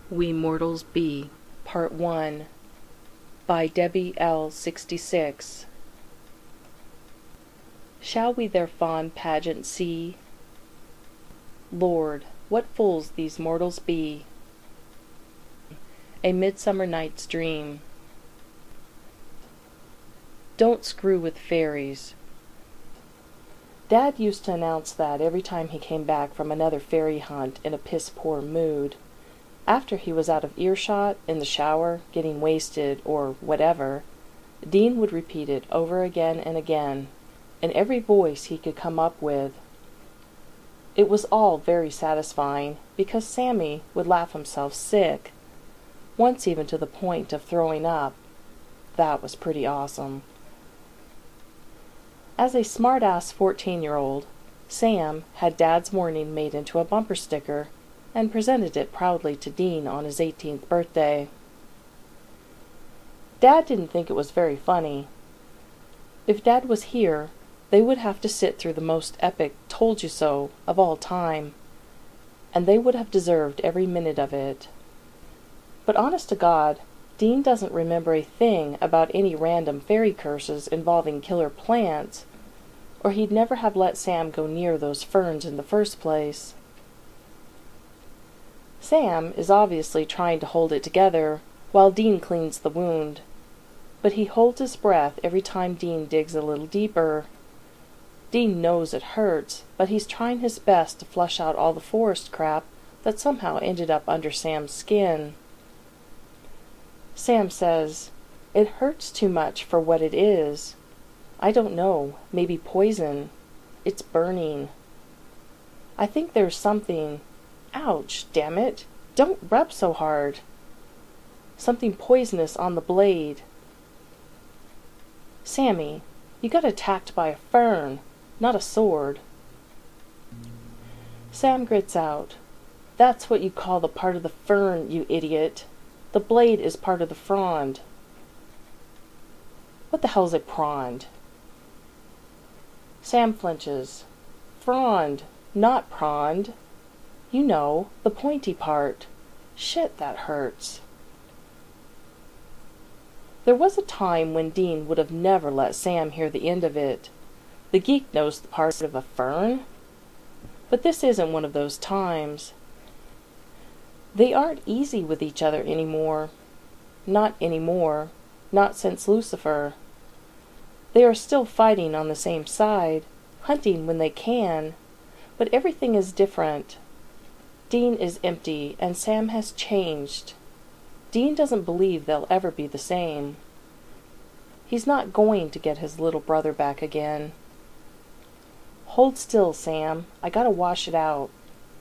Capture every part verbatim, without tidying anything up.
We Mortals Be, Part one, by Debbie L. sixty-six. Shall we their fond pageant see? Lord, what fools these mortals be! A Midsummer Night's Dream. Don't screw with fairies. Dad used to announce that every time he came back from another fairy hunt in a piss-poor mood. After he was out of earshot, in the shower, getting wasted, or whatever, Dean would repeat it over again and again, in every voice he could come up with. It was all very satisfying, because Sammy would laugh himself sick, once even to the point of throwing up. That was pretty awesome. As a smart-ass fourteen-year-old, Sam had Dad's warning made into a bumper sticker and presented it proudly to Dean on his eighteenth birthday. Dad didn't think it was very funny. If Dad was here, they would have to sit through the most epic told-you-so of all time, and they would have deserved every minute of it. But honest to God, Dean doesn't remember a thing about any random fairy curses involving killer plants, or he'd never have let Sam go near those ferns in the first place. Sam is obviously trying to hold it together while Dean cleans the wound, but he holds his breath every time Dean digs a little deeper. Dean knows it hurts, but he's trying his best to flush out all the forest crap that somehow ended up under Sam's skin. Sam says, "It hurts too much for what it is. I don't know, maybe poison. It's burning. I think there's something... Ouch, damn it! Don't rub so hard. Something poisonous on the blade. Sammy, you got attacked by a fern, not a sword." Sam grits out, "That's what you call the part of the fern, you idiot. The blade is part of the frond." "What the hell's a prond?" Sam flinches. "Frond, not prond. You know, the pointy part. Shit, that hurts." There was a time when Dean would have never let Sam hear the end of it. The geek knows the part of a fern. But this isn't one of those times. They aren't easy with each other anymore. Not anymore. Not since Lucifer. They are still fighting on the same side, hunting when they can, but everything is different. Dean is empty, and Sam has changed. Dean doesn't believe they'll ever be the same. He's not going to get his little brother back again. "Hold still, Sam. I gotta wash it out."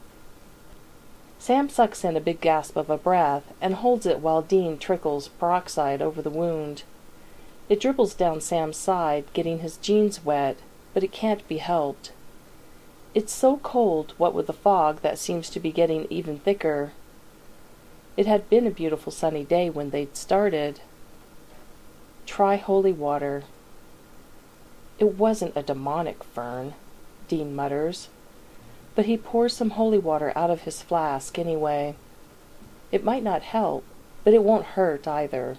Sam sucks in a big gasp of a breath and holds it while Dean trickles peroxide over the wound. It dribbles down Sam's side, getting his jeans wet, but it can't be helped. It's so cold, what with the fog that seems to be getting even thicker. It had been a beautiful sunny day when they'd started. Try holy water. "It wasn't a demonic fern," Dean mutters, but he pours some holy water out of his flask anyway. It might not help, but it won't hurt either.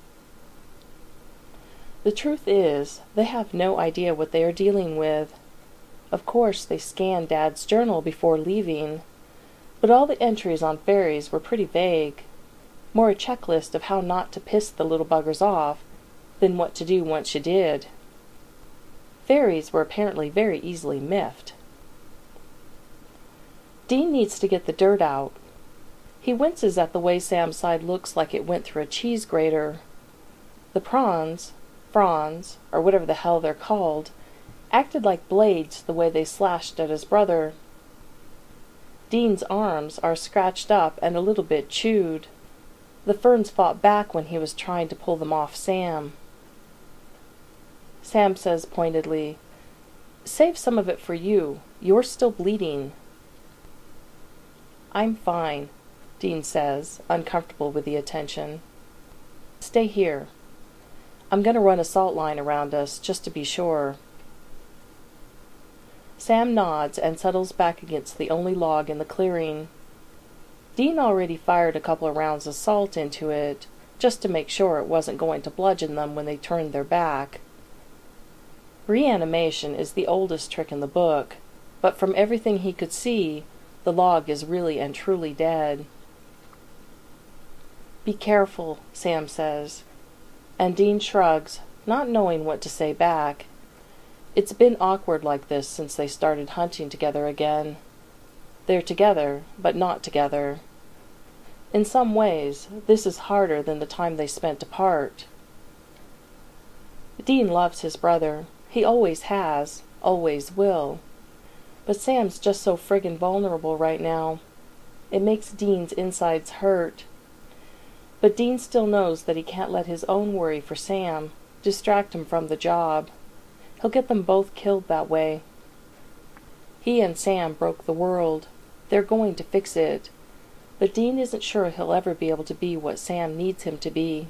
The truth is, they have no idea what they are dealing with. Of course, they scanned Dad's journal before leaving, but all the entries on fairies were pretty vague, more a checklist of how not to piss the little buggers off than what to do once you did. Fairies were apparently very easily miffed. Dean needs to get the dirt out. He winces at the way Sam's side looks like it went through a cheese grater. The prawns, fronds, or whatever the hell they're called, acted like blades the way they slashed at his brother. Dean's arms are scratched up and a little bit chewed. The ferns fought back when he was trying to pull them off Sam. Sam says pointedly, "Save some of it for you. You're still bleeding." "I'm fine," Dean says, uncomfortable with the attention. "Stay here. I'm going to run a salt line around us, just to be sure." Sam nods and settles back against the only log in the clearing. Dean already fired a couple of rounds of salt into it, just to make sure it wasn't going to bludgeon them when they turned their back. Reanimation is the oldest trick in the book, but from everything he could see, the log is really and truly dead. "Be careful," Sam says, and Dean shrugs, not knowing what to say back. It's been awkward like this since they started hunting together again. They're together, but not together. In some ways, this is harder than the time they spent apart. Dean loves his brother. He always has, always will. But Sam's just so friggin' vulnerable right now. It makes Dean's insides hurt. But Dean still knows that he can't let his own worry for Sam distract him from the job. He'll get them both killed that way. He and Sam broke the world. They're going to fix it. But Dean isn't sure he'll ever be able to be what Sam needs him to be.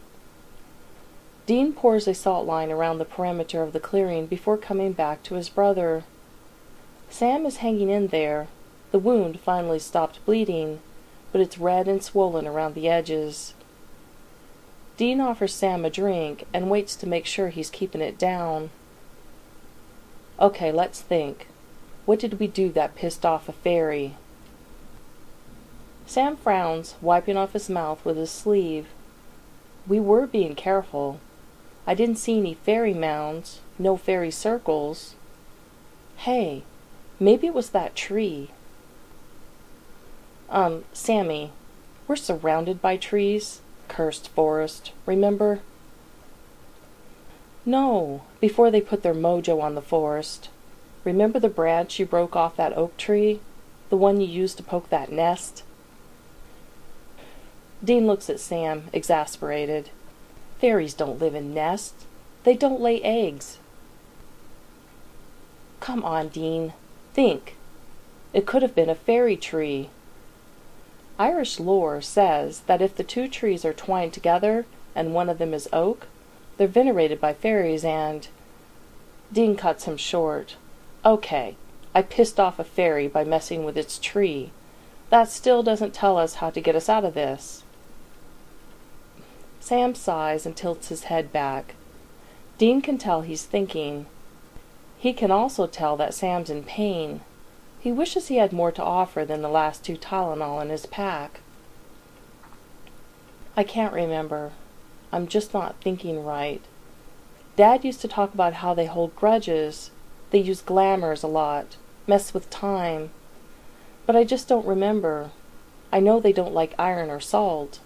Dean pours a salt line around the perimeter of the clearing before coming back to his brother. Sam is hanging in there. The wound finally stopped bleeding, but it's red and swollen around the edges. Dean offers Sam a drink and waits to make sure he's keeping it down. "Okay, let's think. What did we do that pissed off a fairy?" Sam frowns, wiping off his mouth with his sleeve. "We were being careful. I didn't see any fairy mounds, no fairy circles. Hey, maybe it was that tree." Um, Sammy, we're surrounded by trees. Cursed forest, remember?" "No, before they put their mojo on the forest. Remember the branch you broke off that oak tree? The one you used to poke that nest?" Dean looks at Sam, exasperated. "Fairies don't live in nests. They don't lay eggs." "Come on, Dean. Think. It could have been a fairy tree. Irish lore says that if the two trees are twined together and one of them is oak, they're venerated by fairies and—" Dean cuts him short. "Okay, I pissed off a fairy by messing with its tree. That still doesn't tell us how to get us out of this." Sam sighs and tilts his head back. Dean can tell he's thinking. He can also tell that Sam's in pain. He wishes he had more to offer than the last two Tylenol in his pack. "I can't remember. I'm just not thinking right. Dad used to talk about how they hold grudges. They use glamours a lot, mess with time. But I just don't remember. I know they don't like iron or salt."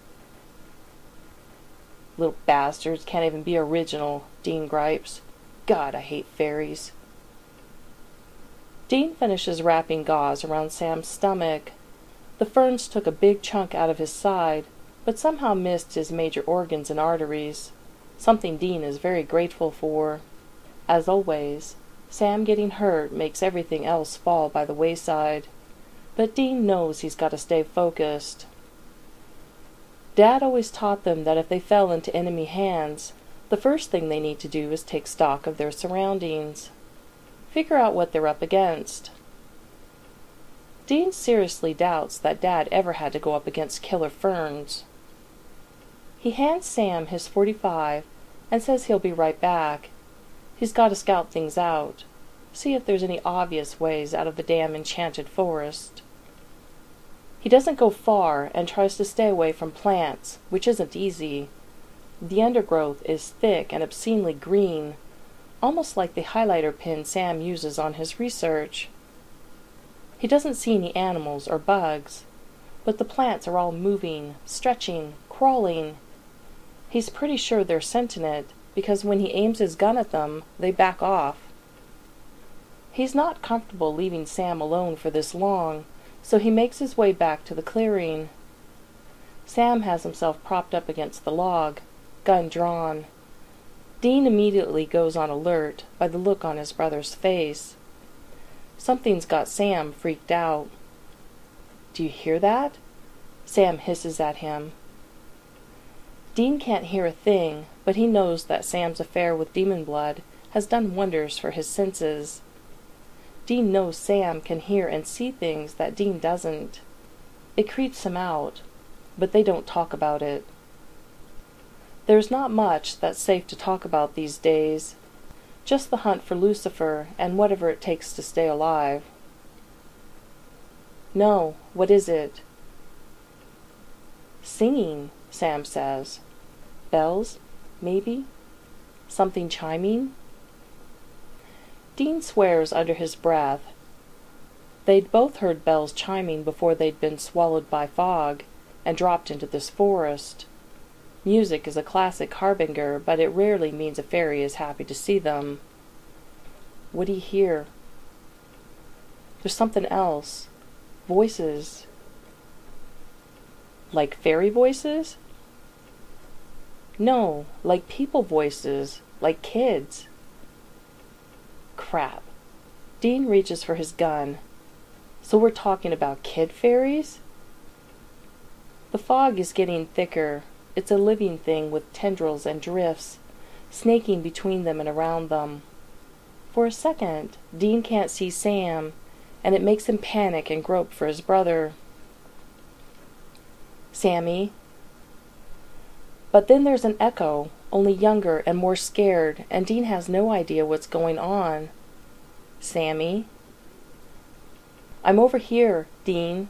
"Little bastards can't even be original," Dean gripes. "God, I hate fairies." Dean finishes wrapping gauze around Sam's stomach. The ferns took a big chunk out of his side, but somehow missed his major organs and arteries, something Dean is very grateful for. As always, Sam getting hurt makes everything else fall by the wayside, but Dean knows he's got to stay focused. Dad always taught them that if they fell into enemy hands, the first thing they need to do is take stock of their surroundings. Figure out what they're up against. Dean seriously doubts that Dad ever had to go up against killer ferns. He hands Sam his forty-five and says he'll be right back. He's got to scout things out, see if there's any obvious ways out of the damn enchanted forest. He doesn't go far and tries to stay away from plants, which isn't easy. The undergrowth is thick and obscenely green, almost like the highlighter pen Sam uses on his research. He doesn't see any animals or bugs, but the plants are all moving, stretching, crawling. He's pretty sure they're sentient, because when he aims his gun at them, they back off. He's not comfortable leaving Sam alone for this long, so he makes his way back to the clearing. Sam has himself propped up against the log, gun drawn. Dean immediately goes on alert by the look on his brother's face. Something's got Sam freaked out. "Do you hear that?" Sam hisses at him. Dean can't hear a thing, but he knows that Sam's affair with Demon Blood has done wonders for his senses. Dean knows Sam can hear and see things that Dean doesn't. It creeps him out, but they don't talk about it. There's not much that's safe to talk about these days, just the hunt for Lucifer and whatever it takes to stay alive. No, what is it? Singing, Sam says. Bells, maybe? Something chiming? Dean swears under his breath. They'd both heard bells chiming before they'd been swallowed by fog and dropped into this forest. Music is a classic harbinger, but it rarely means a fairy is happy to see them. What do you hear? There's something else. Voices. Like fairy voices? No, like people voices, like kids. Crap. Dean reaches for his gun. So we're talking about kid fairies? The fog is getting thicker. It's a living thing with tendrils and drifts, snaking between them and around them. For a second, Dean can't see Sam, and it makes him panic and grope for his brother. Sammy. But then there's an echo, only younger and more scared, and Dean has no idea what's going on. Sammy. I'm over here, Dean.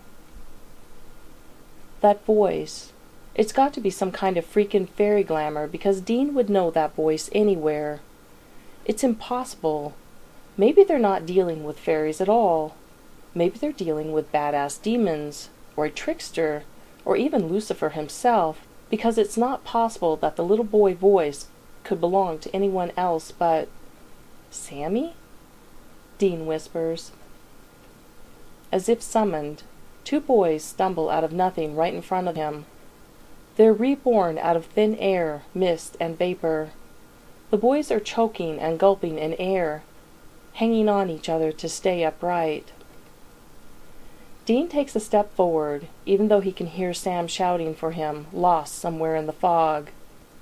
That voice. It's got to be some kind of freaking fairy glamour, because Dean would know that voice anywhere. It's impossible. Maybe they're not dealing with fairies at all. Maybe they're dealing with badass demons, or a trickster, or even Lucifer himself, because it's not possible that the little boy voice could belong to anyone else but... Sammy? Dean whispers. As if summoned, two boys stumble out of nothing right in front of him. They're reborn out of thin air, mist, and vapor. The boys are choking and gulping in air, hanging on each other to stay upright. Dean takes a step forward, even though he can hear Sam shouting for him, lost somewhere in the fog.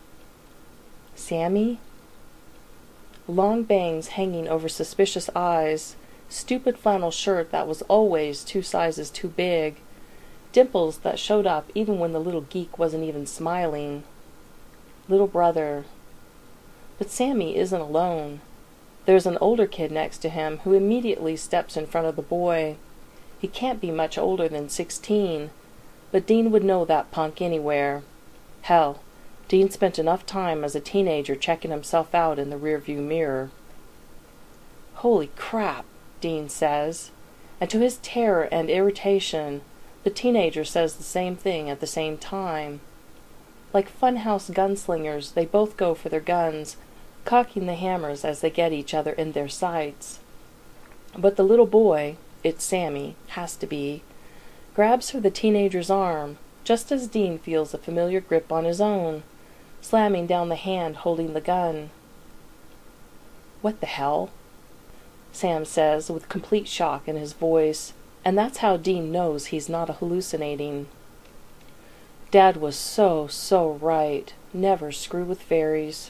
Sammy? Long bangs hanging over suspicious eyes, stupid flannel shirt that was always two sizes too big, dimples that showed up even when the little geek wasn't even smiling. Little brother. But Sammy isn't alone. There's an older kid next to him who immediately steps in front of the boy. He can't be much older than sixteen, but Dean would know that punk anywhere. Hell, Dean spent enough time as a teenager checking himself out in the rearview mirror. Holy crap, Dean says, and to his terror and irritation, the teenager says the same thing at the same time. Like funhouse gunslingers, they both go for their guns, cocking the hammers as they get each other in their sights. But the little boy, it's Sammy, has to be, grabs for the teenager's arm, just as Dean feels a familiar grip on his own, slamming down the hand holding the gun. What the hell? Sam says with complete shock in his voice, and that's how Dean knows he's not hallucinating. Dad was so, so right. Never screw with fairies.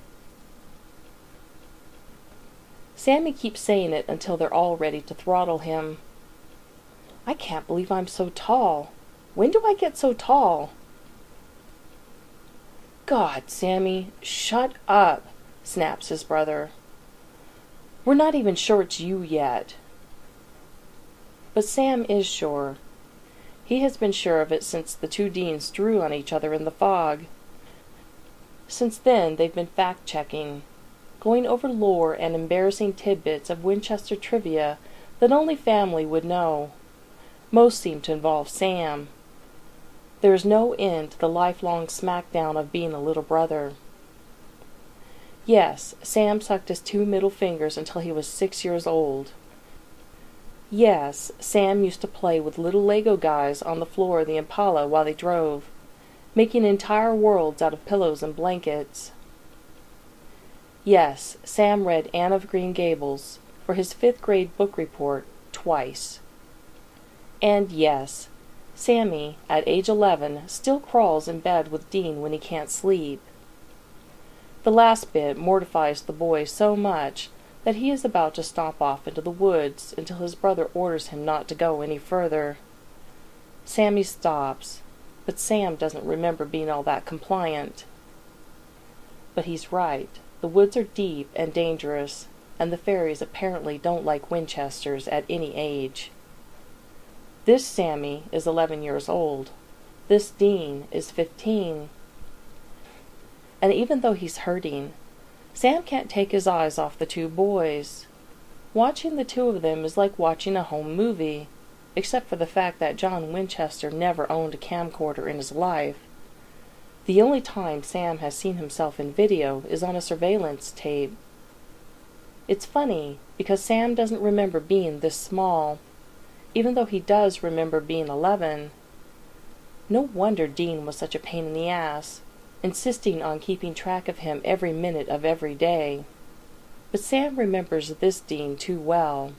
Sammy keeps saying it until they're all ready to throttle him. I can't believe I'm so tall. When do I get so tall? God, Sammy, shut up, snaps his brother. We're not even sure it's you yet. But Sam is sure. He has been sure of it since the two Deans drew on each other in the fog. Since then, they've been fact-checking, going over lore and embarrassing tidbits of Winchester trivia that only family would know. Most seem to involve Sam. There is no end to the lifelong smackdown of being a little brother. Yes, Sam sucked his two middle fingers until he was six years old. Yes, Sam used to play with little Lego guys on the floor of the Impala while they drove, making entire worlds out of pillows and blankets. Yes, Sam read Anne of Green Gables for his fifth grade book report twice. And yes, Sammy, at age eleven, still crawls in bed with Dean when he can't sleep. The last bit mortifies the boy so much that he is about to stomp off into the woods until his brother orders him not to go any further. Sammy stops, but Sam doesn't remember being all that compliant. But he's right. The woods are deep and dangerous, and the fairies apparently don't like Winchesters at any age. This Sammy is eleven years old. This Dean is fifteen. And even though he's hurting, Sam can't take his eyes off the two boys. Watching the two of them is like watching a home movie, except for the fact that John Winchester never owned a camcorder in his life. The only time Sam has seen himself in video is on a surveillance tape. It's funny, because Sam doesn't remember being this small, even though he does remember being eleven. No wonder Dean was such a pain in the ass, insisting on keeping track of him every minute of every day. But Sam remembers this Dean too well.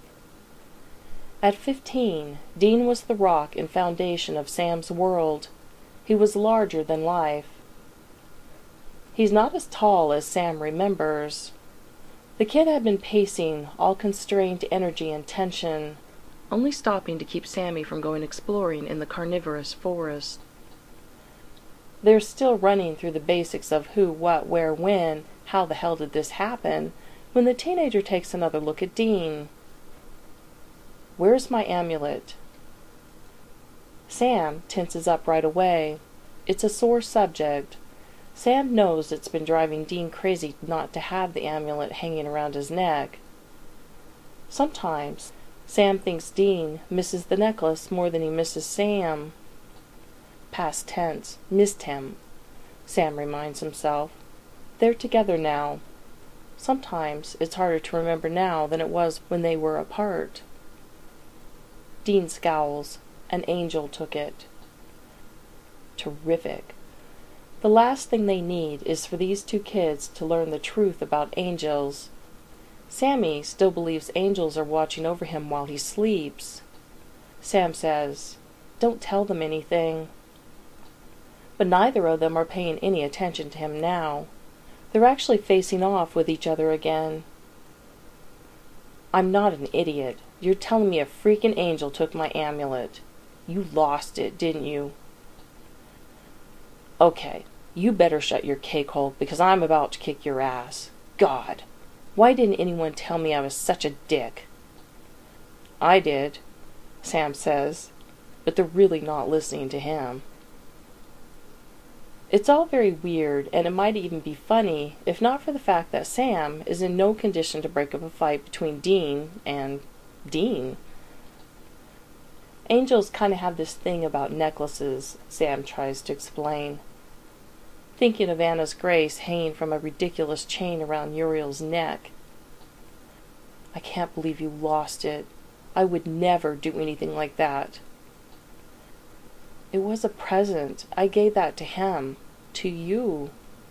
At fifteen, Dean was the rock and foundation of Sam's world. He was larger than life. He's not as tall as Sam remembers. The kid had been pacing, all constrained energy and tension, only stopping to keep Sammy from going exploring in the carnivorous forest. They're still running through the basics of who, what, where, when, how the hell did this happen, when the teenager takes another look at Dean. "Where's my amulet?" Sam tenses up right away. It's a sore subject. Sam knows it's been driving Dean crazy not to have the amulet hanging around his neck. Sometimes Sam thinks Dean misses the necklace more than he misses Sam. Past tense, missed him, Sam reminds himself. They're together now. Sometimes it's harder to remember now than it was when they were apart. Dean scowls. An angel took it. Terrific. The last thing they need is for these two kids to learn the truth about angels. Sammy still believes angels are watching over him while he sleeps. Sam says, "Don't tell them anything." But neither of them are paying any attention to him now. They're actually facing off with each other again. "I'm not an idiot. You're telling me a freaking angel took my amulet. You lost it, didn't you?" "Okay, you better shut your cake hole, because I'm about to kick your ass. God, why didn't anyone tell me I was such a dick?" "I did," Sam says, but they're really not listening to him. It's all very weird, and it might even be funny, if not for the fact that Sam is in no condition to break up a fight between Dean and Dean. Angels kind of have this thing about necklaces, Sam tries to explain. Thinking of Anna's Grace hanging from a ridiculous chain around Uriel's neck. "I can't believe you lost it. I would never do anything like that." "It was a present. I gave that to him. To you."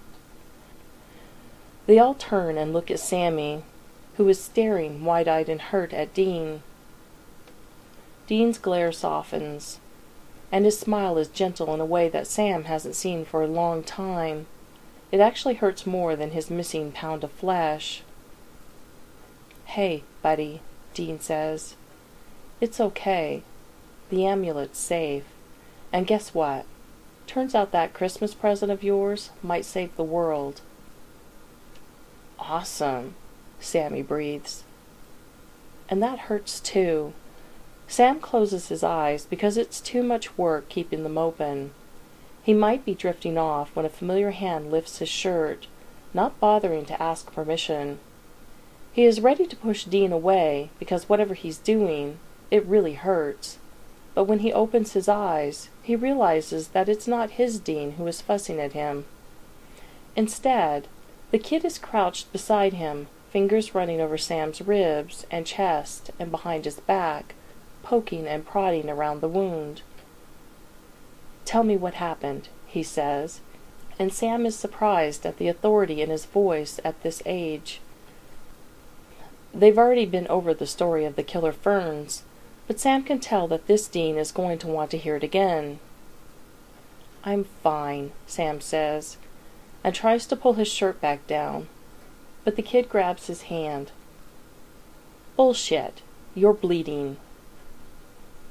They all turn and look at Sammy, who is staring wide-eyed and hurt at Dean. Dean's glare softens, and his smile is gentle in a way that Sam hasn't seen for a long time. It actually hurts more than his missing pound of flesh. "Hey, buddy," Dean says. "It's okay. The amulet's safe. And guess what? Turns out that Christmas present of yours might save the world." "Awesome," Sammy breathes. And that hurts too. Sam closes his eyes because it's too much work keeping them open. He might be drifting off when a familiar hand lifts his shirt, not bothering to ask permission. He is ready to push Dean away because whatever he's doing, it really hurts. But when he opens his eyes, he realizes that it's not his Dean who is fussing at him. Instead, the kid is crouched beside him, fingers running over Sam's ribs and chest and behind his back, poking and prodding around the wound. "Tell me what happened," he says, and Sam is surprised at the authority in his voice at this age. They've already been over the story of the killer ferns, but Sam can tell that this Dean is going to want to hear it again. "I'm fine," Sam says, and tries to pull his shirt back down, but the kid grabs his hand. "Bullshit. You're bleeding."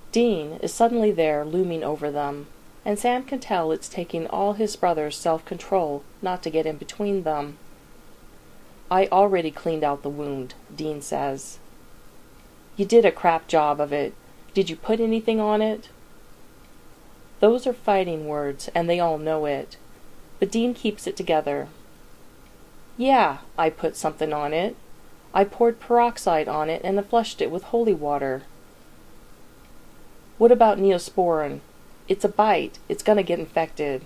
Dean is suddenly there, looming over them, and Sam can tell it's taking all his brother's self-control not to get in between them. "I already cleaned out the wound," Dean says. "You did a crap job of it. Did you put anything on it?" Those are fighting words, and they all know it. But Dean keeps it together. "Yeah, I put something on it. I poured peroxide on it and I flushed it with holy water." "What about Neosporin? It's a bite. It's gonna get infected."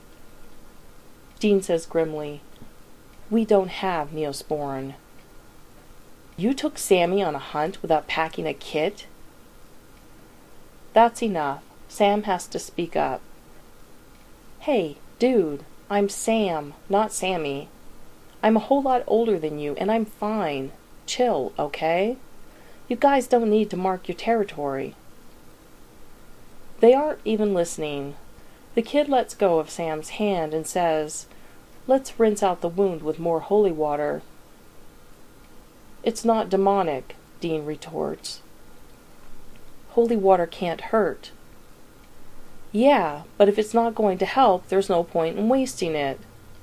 Dean says grimly, "We don't have Neosporin." "You took Sammy on a hunt without packing a kit?" That's enough. Sam has to speak up. "Hey, dude, I'm Sam, not Sammy. I'm a whole lot older than you, and I'm fine. Chill, okay? You guys don't need to mark your territory." They aren't even listening. The kid lets go of Sam's hand and says, "Let's rinse out the wound with more holy water." "It's not demonic," Dean retorts. "Holy water can't hurt." "Yeah, but if it's not going to help, there's no point in wasting it."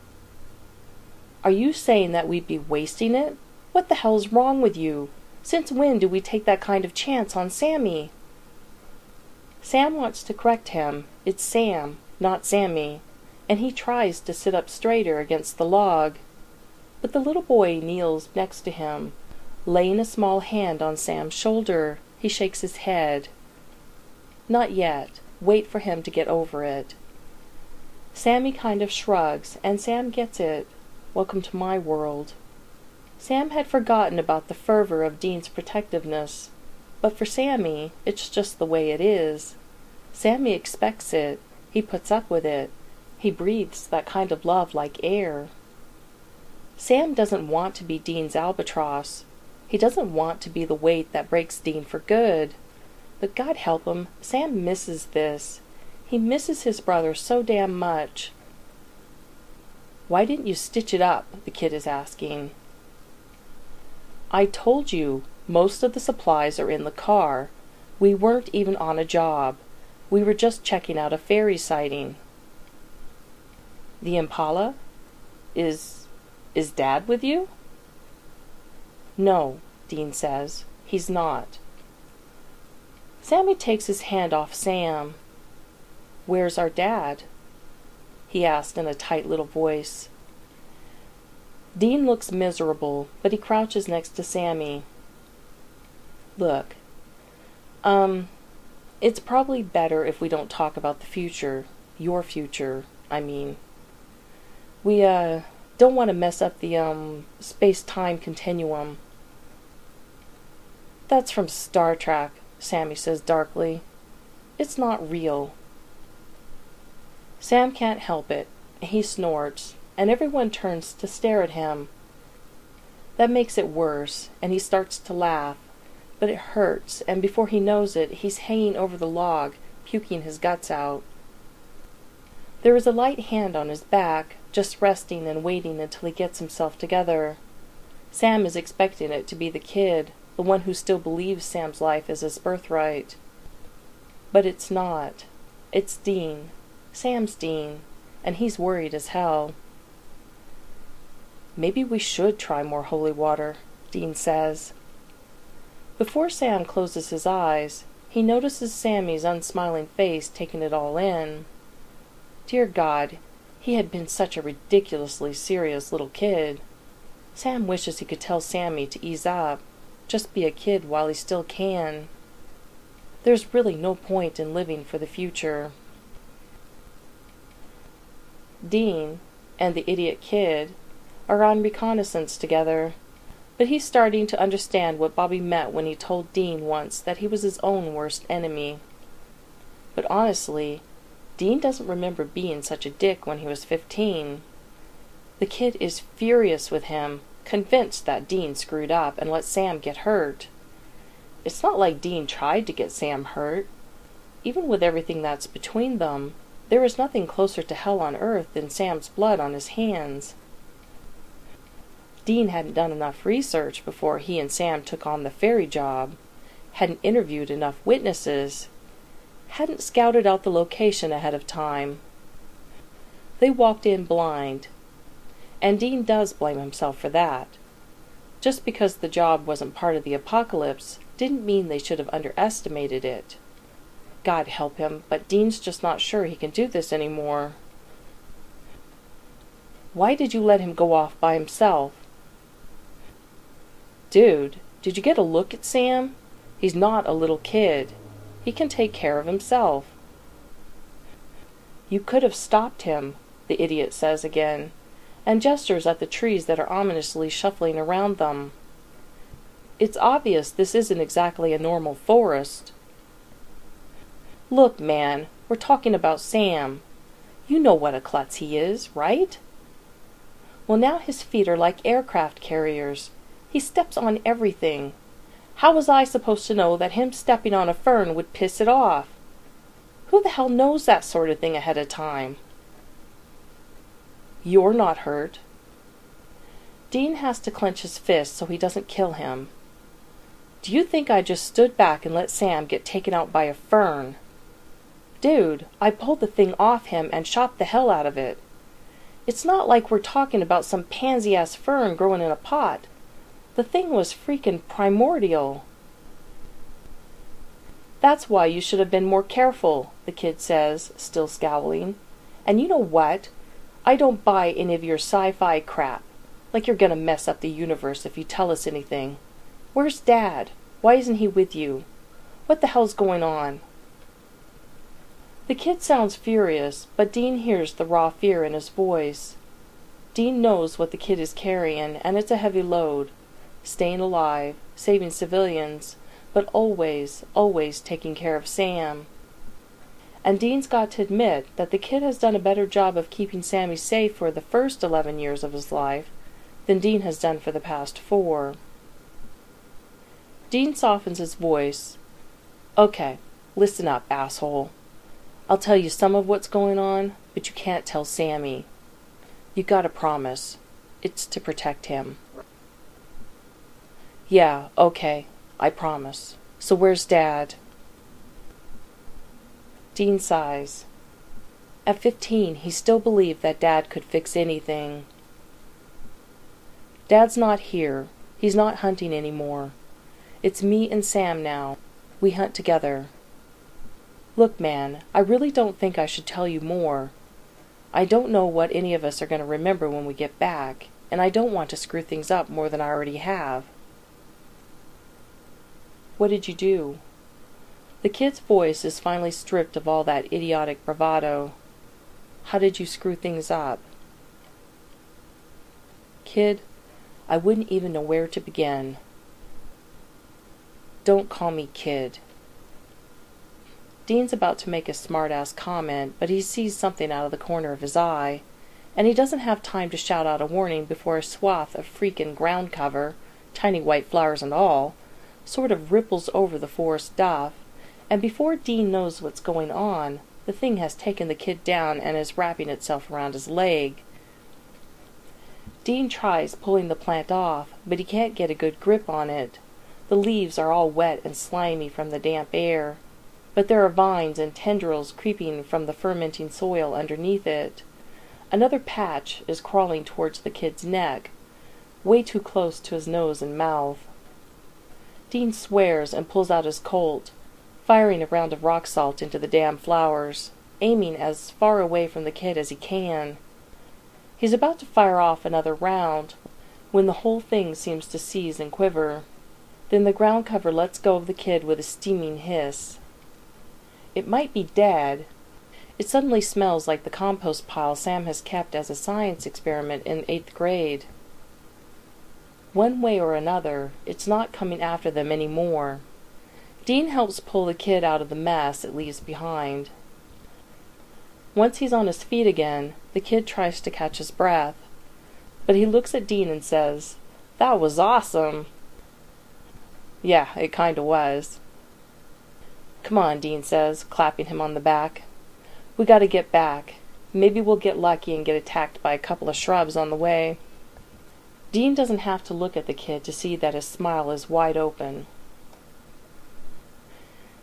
"Are you saying that we'd be wasting it? What the hell's wrong with you? Since when do we take that kind of chance on Sammy?" Sam wants to correct him. It's Sam, not Sammy, and he tries to sit up straighter against the log. But the little boy kneels next to him, laying a small hand on Sam's shoulder. He shakes his head. "Not yet. Wait for him to get over it." Sammy kind of shrugs, and Sam gets it. Welcome to my world. Sam had forgotten about the fervor of Dean's protectiveness, but for Sammy, it's just the way it is. Sammy expects it. He puts up with it. He breathes that kind of love like air. Sam doesn't want to be Dean's albatross. He doesn't want to be the weight that breaks Dean for good. But God help him, Sam misses this. He misses his brother so damn much. "Why didn't you stitch it up?" the kid is asking. "I told you, most of the supplies are in the car. We weren't even on a job. We were just checking out a ferry sighting." "The Impala? Is... is Dad with you?" "No," Dean says. "He's not." Sammy takes his hand off Sam. "Where's our dad?" he asked in a tight little voice. Dean looks miserable, but he crouches next to Sammy. "Look, um, it's probably better if we don't talk about the future. Your future, I mean. We, uh, don't want to mess up the, um, space-time continuum." "That's from Star Trek," Sammy says darkly. "It's not real." Sam can't help it. He snorts, and everyone turns to stare at him. That makes it worse, and he starts to laugh, but it hurts, and before he knows it, he's hanging over the log, puking his guts out. There is a light hand on his back, just resting and waiting until he gets himself together. Sam is expecting it to be the kid, the one who still believes Sam's life is his birthright. But it's not. It's Dean. Sam's Dean, and he's worried as hell. "Maybe we should try more holy water," Dean says. Before Sam closes his eyes, he notices Sammy's unsmiling face taking it all in. Dear God, he had been such a ridiculously serious little kid. Sam wishes he could tell Sammy to ease up, just be a kid while he still can. There's really no point in living for the future. Dean and the idiot kid are on reconnaissance together, but he's starting to understand what Bobby meant when he told Dean once that he was his own worst enemy. But honestly, Dean doesn't remember being such a dick when he was fifteen. The kid is furious with him, convinced that Dean screwed up and let Sam get hurt. It's not like Dean tried to get Sam hurt. Even with everything that's between them, there is nothing closer to hell on earth than Sam's blood on his hands. Dean hadn't done enough research before he and Sam took on the ferry job, hadn't interviewed enough witnesses, hadn't scouted out the location ahead of time. They walked in blind, and Dean does blame himself for that. Just because the job wasn't part of the apocalypse didn't mean they should have underestimated it. God help him, but Dean's just not sure he can do this anymore. Why did you let him go off by himself? Dude, did you get a look at Sam? He's not a little kid. He can take care of himself. You could have stopped him, the idiot says again, and gestures at the trees that are ominously shuffling around them. It's obvious this isn't exactly a normal forest. Look, man, we're talking about Sam. You know what a klutz he is, right? Well, now his feet are like aircraft carriers. He steps on everything. How was I supposed to know that him stepping on a fern would piss it off? Who the hell knows that sort of thing ahead of time? You're not hurt. Dean has to clench his fist so he doesn't kill him. Do you think I just stood back and let Sam get taken out by a fern? Dude, I pulled the thing off him and shot the hell out of it. It's not like we're talking about some pansy-ass fern growing in a pot. The thing was freaking primordial. That's why you should have been more careful, the kid says, still scowling. And you know what? I don't buy any of your sci-fi crap. Like you're gonna mess up the universe if you tell us anything. Where's Dad? Why isn't he with you? What the hell's going on? The kid sounds furious, but Dean hears the raw fear in his voice. Dean knows what the kid is carrying, and it's a heavy load. Staying alive, saving civilians, but always, always taking care of Sam. And Dean's got to admit that the kid has done a better job of keeping Sammy safe for the first eleven years of his life than Dean has done for the past four. Dean softens his voice. Okay, listen up, asshole. I'll tell you some of what's going on, but you can't tell Sammy. You gotta promise. It's to protect him. Yeah, okay, I promise. So where's Dad? Dean sighs. At fifteen, he still believed that Dad could fix anything. Dad's not here. He's not hunting anymore. It's me and Sam now. We hunt together. Look, man, I really don't think I should tell you more. I don't know what any of us are going to remember when we get back, and I don't want to screw things up more than I already have. What did you do? The kid's voice is finally stripped of all that idiotic bravado. How did you screw things up? Kid, I wouldn't even know where to begin. Don't call me kid. Dean's about to make a smart-ass comment, but he sees something out of the corner of his eye, and he doesn't have time to shout out a warning before a swath of freaking ground cover, tiny white flowers and all, sort of ripples over the forest duff, and before Dean knows what's going on, the thing has taken the kid down and is wrapping itself around his leg. Dean tries pulling the plant off, but he can't get a good grip on it. The leaves are all wet and slimy from the damp air, but there are vines and tendrils creeping from the fermenting soil underneath it. Another patch is crawling towards the kid's neck, way too close to his nose and mouth. Dean swears and pulls out his Colt, firing a round of rock salt into the damn flowers, aiming as far away from the kid as he can. He's about to fire off another round, when the whole thing seems to seize and quiver. Then the ground cover lets go of the kid with a steaming hiss. It might be Dad. It suddenly smells like the compost pile Sam has kept as a science experiment in eighth grade. One way or another, it's not coming after them any more. Dean helps pull the kid out of the mess it leaves behind. Once he's on his feet again, the kid tries to catch his breath, but he looks at Dean and says, "That was awesome." Yeah, it kinda was. "Come on," Dean says, clapping him on the back. "We gotta get back. Maybe we'll get lucky and get attacked by a couple of shrubs on the way." Dean doesn't have to look at the kid to see that his smile is wide open.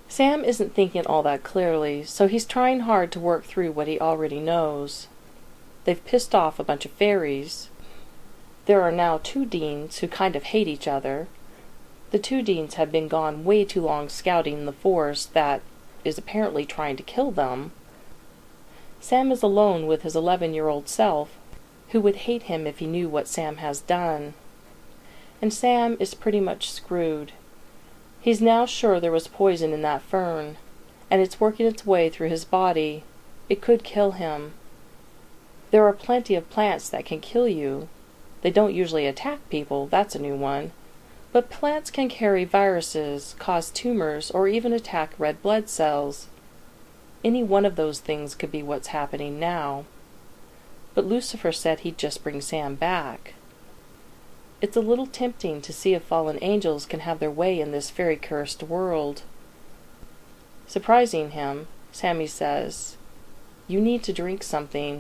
Sam isn't thinking all that clearly, so he's trying hard to work through what he already knows. They've pissed off a bunch of fairies. There are now two Deans who kind of hate each other. The two Deans have been gone way too long scouting the force that is apparently trying to kill them. Sam is alone with his eleven-year-old self, who would hate him if he knew what Sam has done. And Sam is pretty much screwed. He's now sure there was poison in that fern, and it's working its way through his body. It could kill him. There are plenty of plants that can kill you. They don't usually attack people, that's a new one. But plants can carry viruses, cause tumors, or even attack red blood cells. Any one of those things could be what's happening now. But Lucifer said he'd just bring Sam back. It's a little tempting to see if fallen angels can have their way in this fairy-cursed world. Surprising him, Sammy says, "You need to drink something."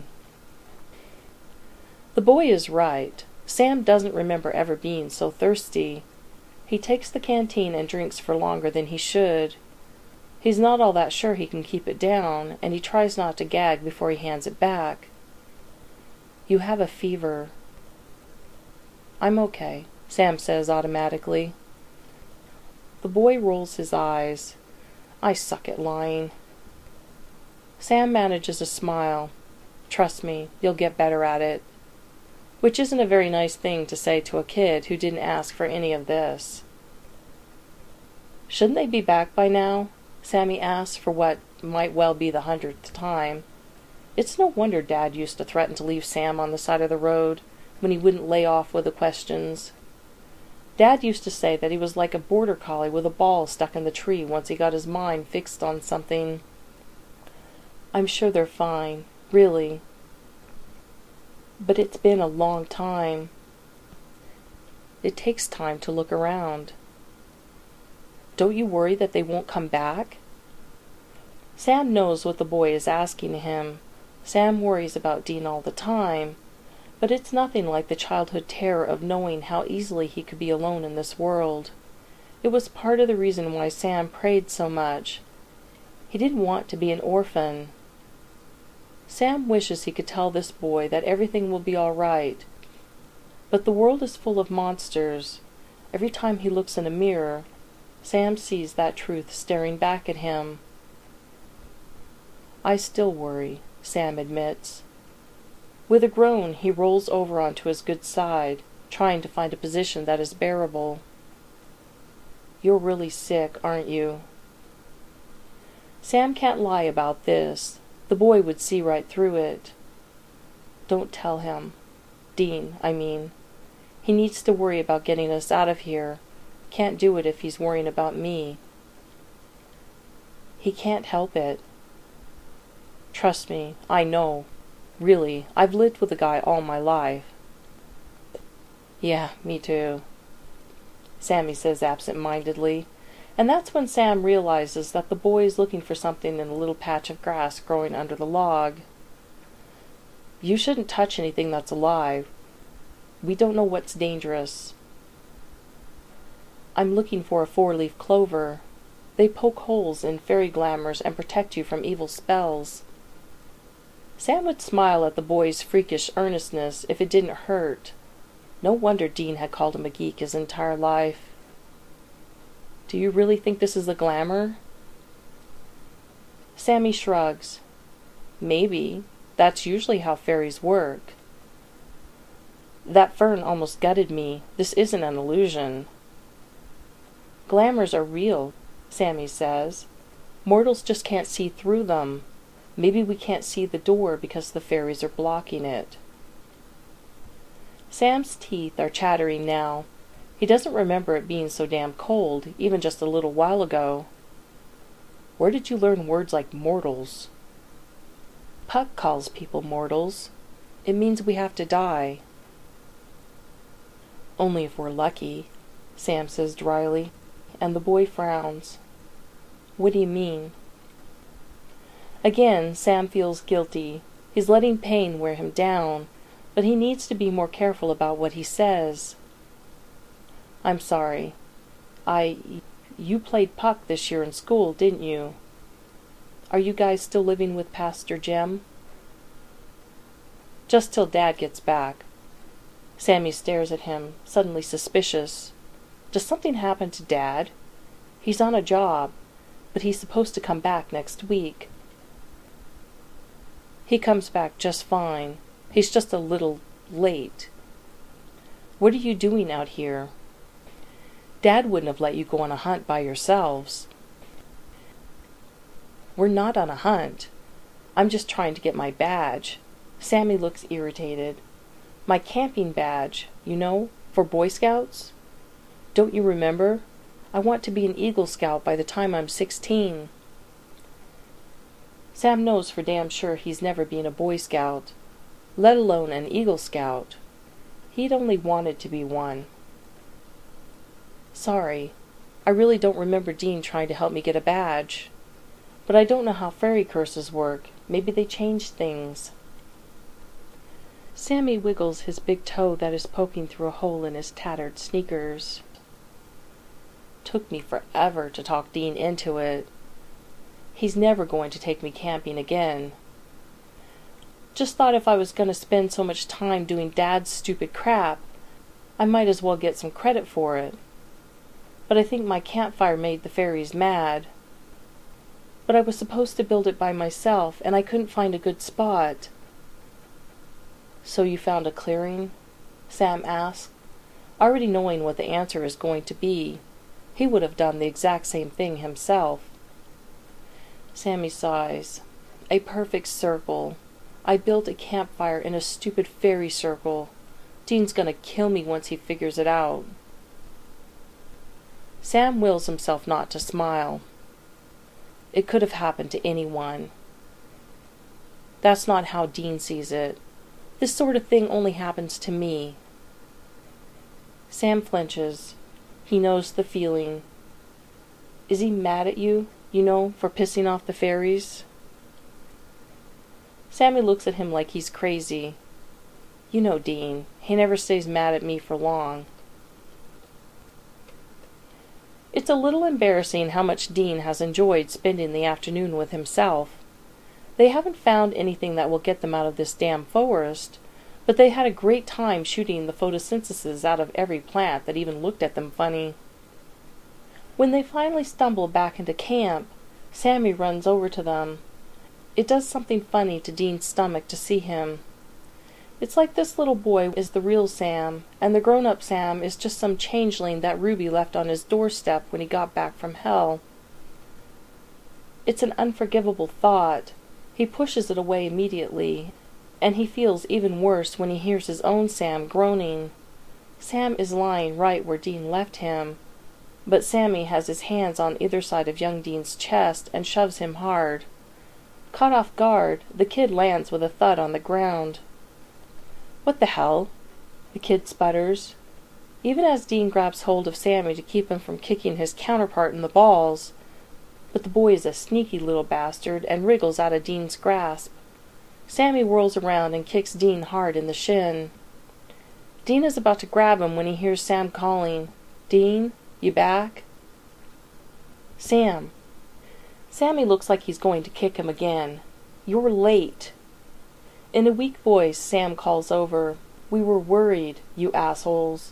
The boy is right. Sam doesn't remember ever being so thirsty. He takes the canteen and drinks for longer than he should. He's not all that sure he can keep it down, and he tries not to gag before he hands it back. "You have a fever." "I'm okay," Sam says automatically. The boy rolls his eyes. "I suck at lying." Sam manages a smile. "Trust me, you'll get better at it." Which isn't a very nice thing to say to a kid who didn't ask for any of this. "Shouldn't they be back by now?" Sammy asks for what might well be the hundredth time. It's no wonder Dad used to threaten to leave Sam on the side of the road when he wouldn't lay off with the questions. Dad used to say that he was like a border collie with a ball stuck in the tree once he got his mind fixed on something. "I'm sure they're fine, really. But it's been a long time." "It takes time to look around." "Don't you worry that they won't come back?" Sam knows what the boy is asking him. Sam worries about Dean all the time, but it's nothing like the childhood terror of knowing how easily he could be alone in this world. It was part of the reason why Sam prayed so much. He didn't want to be an orphan. Sam wishes he could tell this boy that everything will be all right. But the world is full of monsters. Every time he looks in a mirror, Sam sees that truth staring back at him. "I still worry," Sam admits. With a groan, he rolls over onto his good side, trying to find a position that is bearable. "You're really sick, aren't you?" Sam can't lie about this. The boy would see right through it. "Don't tell him. Dean, I mean. He needs to worry about getting us out of here. Can't do it if he's worrying about me." "He can't help it." "Trust me, I know. Really, I've lived with a guy all my life." "Yeah, me too," Sammy says absent-mindedly, and that's when Sam realizes that the boy is looking for something in a little patch of grass growing under the log. "You shouldn't touch anything that's alive. We don't know what's dangerous." "I'm looking for a four-leaf clover. They poke holes in fairy glamours and protect you from evil spells." Sam would smile at the boy's freakish earnestness if it didn't hurt. No wonder Dean had called him a geek his entire life. "Do you really think this is a glamour?" Sammy shrugs. "Maybe. That's usually how fairies work." "That fern almost gutted me. This isn't an illusion." "Glamours are real," Sammy says. "Mortals just can't see through them. Maybe we can't see the door because the fairies are blocking it." Sam's teeth are chattering now. He doesn't remember it being so damn cold, even just a little while ago. "Where did you learn words like mortals?" "Puck calls people mortals. It means we have to die." "Only if we're lucky," Sam says dryly, and the boy frowns. "What do you mean?" Again, Sam feels guilty. He's letting pain wear him down, but he needs to be more careful about what he says. "I'm sorry. I... you played puck this year in school, didn't you? Are you guys still living with Pastor Jim? Just till Dad gets back. Sammy stares at him, suddenly suspicious. Does something happen to Dad? He's on a job, but he's supposed to come back next week. He comes back just fine. He's just a little late. What are you doing out here? Dad wouldn't have let you go on a hunt by yourselves. We're not on a hunt. I'm just trying to get my badge. Sammy looks irritated. My camping badge, you know, for Boy Scouts. Don't you remember? I want to be an Eagle Scout by the time I'm sixteen. Sam knows for damn sure he's never been a Boy Scout, let alone an Eagle Scout. He'd only wanted to be one. Sorry, I really don't remember Dean trying to help me get a badge. But I don't know how fairy curses work. Maybe they changed things. Sammy wiggles his big toe that is poking through a hole in his tattered sneakers. Took me forever to talk Dean into it. He's never going to take me camping again. Just thought if I was going to spend so much time doing Dad's stupid crap, I might as well get some credit for it. But I think my campfire made the fairies mad. But I was supposed to build it by myself, and I couldn't find a good spot. So you found a clearing? Sam asked, already knowing what the answer is going to be. He would have done the exact same thing himself. Sammy sighs. A perfect circle. I built a campfire in a stupid fairy circle. Dean's gonna kill me once he figures it out. Sam wills himself not to smile. It could have happened to anyone. That's not how Dean sees it. This sort of thing only happens to me. Sam flinches. He knows the feeling. Is he mad at you, you know, for pissing off the fairies? Sammy looks at him like he's crazy. You know Dean. He never stays mad at me for long. It's a little embarrassing how much Dean has enjoyed spending the afternoon with himself. They haven't found anything that will get them out of this damn forest, but they had a great time shooting the photosynthesis out of every plant that even looked at them funny. When they finally stumble back into camp, Sammy runs over to them. It does something funny to Dean's stomach to see him. It's like this little boy is the real Sam, and the grown-up Sam is just some changeling that Ruby left on his doorstep when he got back from hell. It's an unforgivable thought. He pushes it away immediately, and he feels even worse when he hears his own Sam groaning. Sam is lying right where Dean left him, but Sammy has his hands on either side of young Dean's chest and shoves him hard. Caught off guard, the kid lands with a thud on the ground. What the hell? The kid sputters. Even as Dean grabs hold of Sammy to keep him from kicking his counterpart in the balls, but the boy is a sneaky little bastard and wriggles out of Dean's grasp. Sammy whirls around and kicks Dean hard in the shin. Dean is about to grab him when he hears Sam calling, "Dean, you back?" Sam. Sammy looks like he's going to kick him again. "You're late." In a weak voice, Sam calls over, "We were worried, you assholes."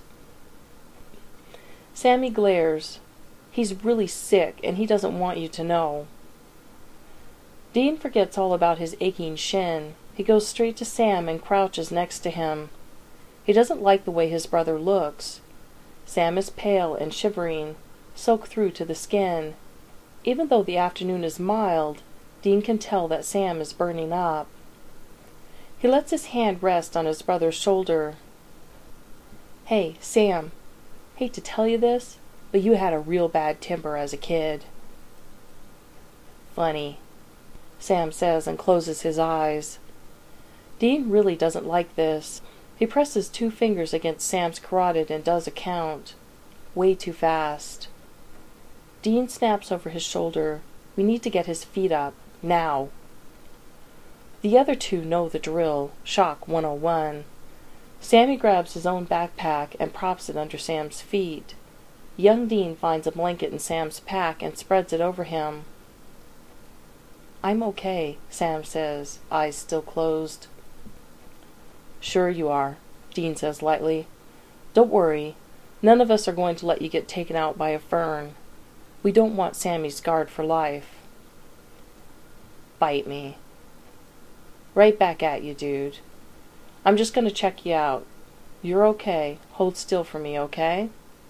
Sammy glares. He's really sick, and he doesn't want you to know. Dean forgets all about his aching shin. He goes straight to Sam and crouches next to him. He doesn't like the way his brother looks. Sam is pale and shivering, soaked through to the skin. Even though the afternoon is mild, Dean can tell that Sam is burning up. He lets his hand rest on his brother's shoulder. "Hey, Sam, hate to tell you this, but you had a real bad temper as a kid." "Funny," Sam says and closes his eyes. Dean really doesn't like this. He presses two fingers against Sam's carotid and does a count. Way too fast. Dean snaps over his shoulder. We need to get his feet up. Now. The other two know the drill. Shock one oh one. Sammy grabs his own backpack and props it under Sam's feet. Young Dean finds a blanket in Sam's pack and spreads it over him. "I'm okay," Sam says, eyes still closed. "Sure you are," Dean says lightly. "Don't worry. None of us are going to let you get taken out by a fern. We don't want Sammy scarred for life." "Bite me." "Right back at you, dude. I'm just going to check you out. You're okay. Hold still for me, okay?"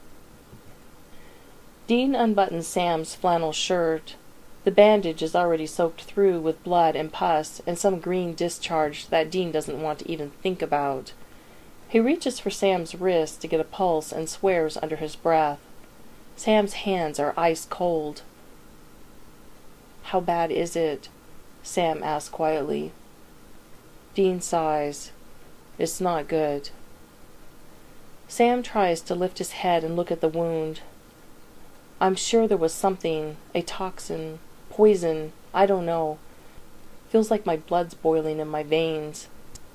Dean unbuttons Sam's flannel shirt. The bandage is already soaked through with blood and pus and some green discharge that Dean doesn't want to even think about. He reaches for Sam's wrist to get a pulse and swears under his breath. Sam's hands are ice cold. "How bad is it?" Sam asks quietly. Dean sighs. "It's not good." Sam tries to lift his head and look at the wound. "I'm sure there was something, a toxin, poison, I don't know. Feels like my blood's boiling in my veins."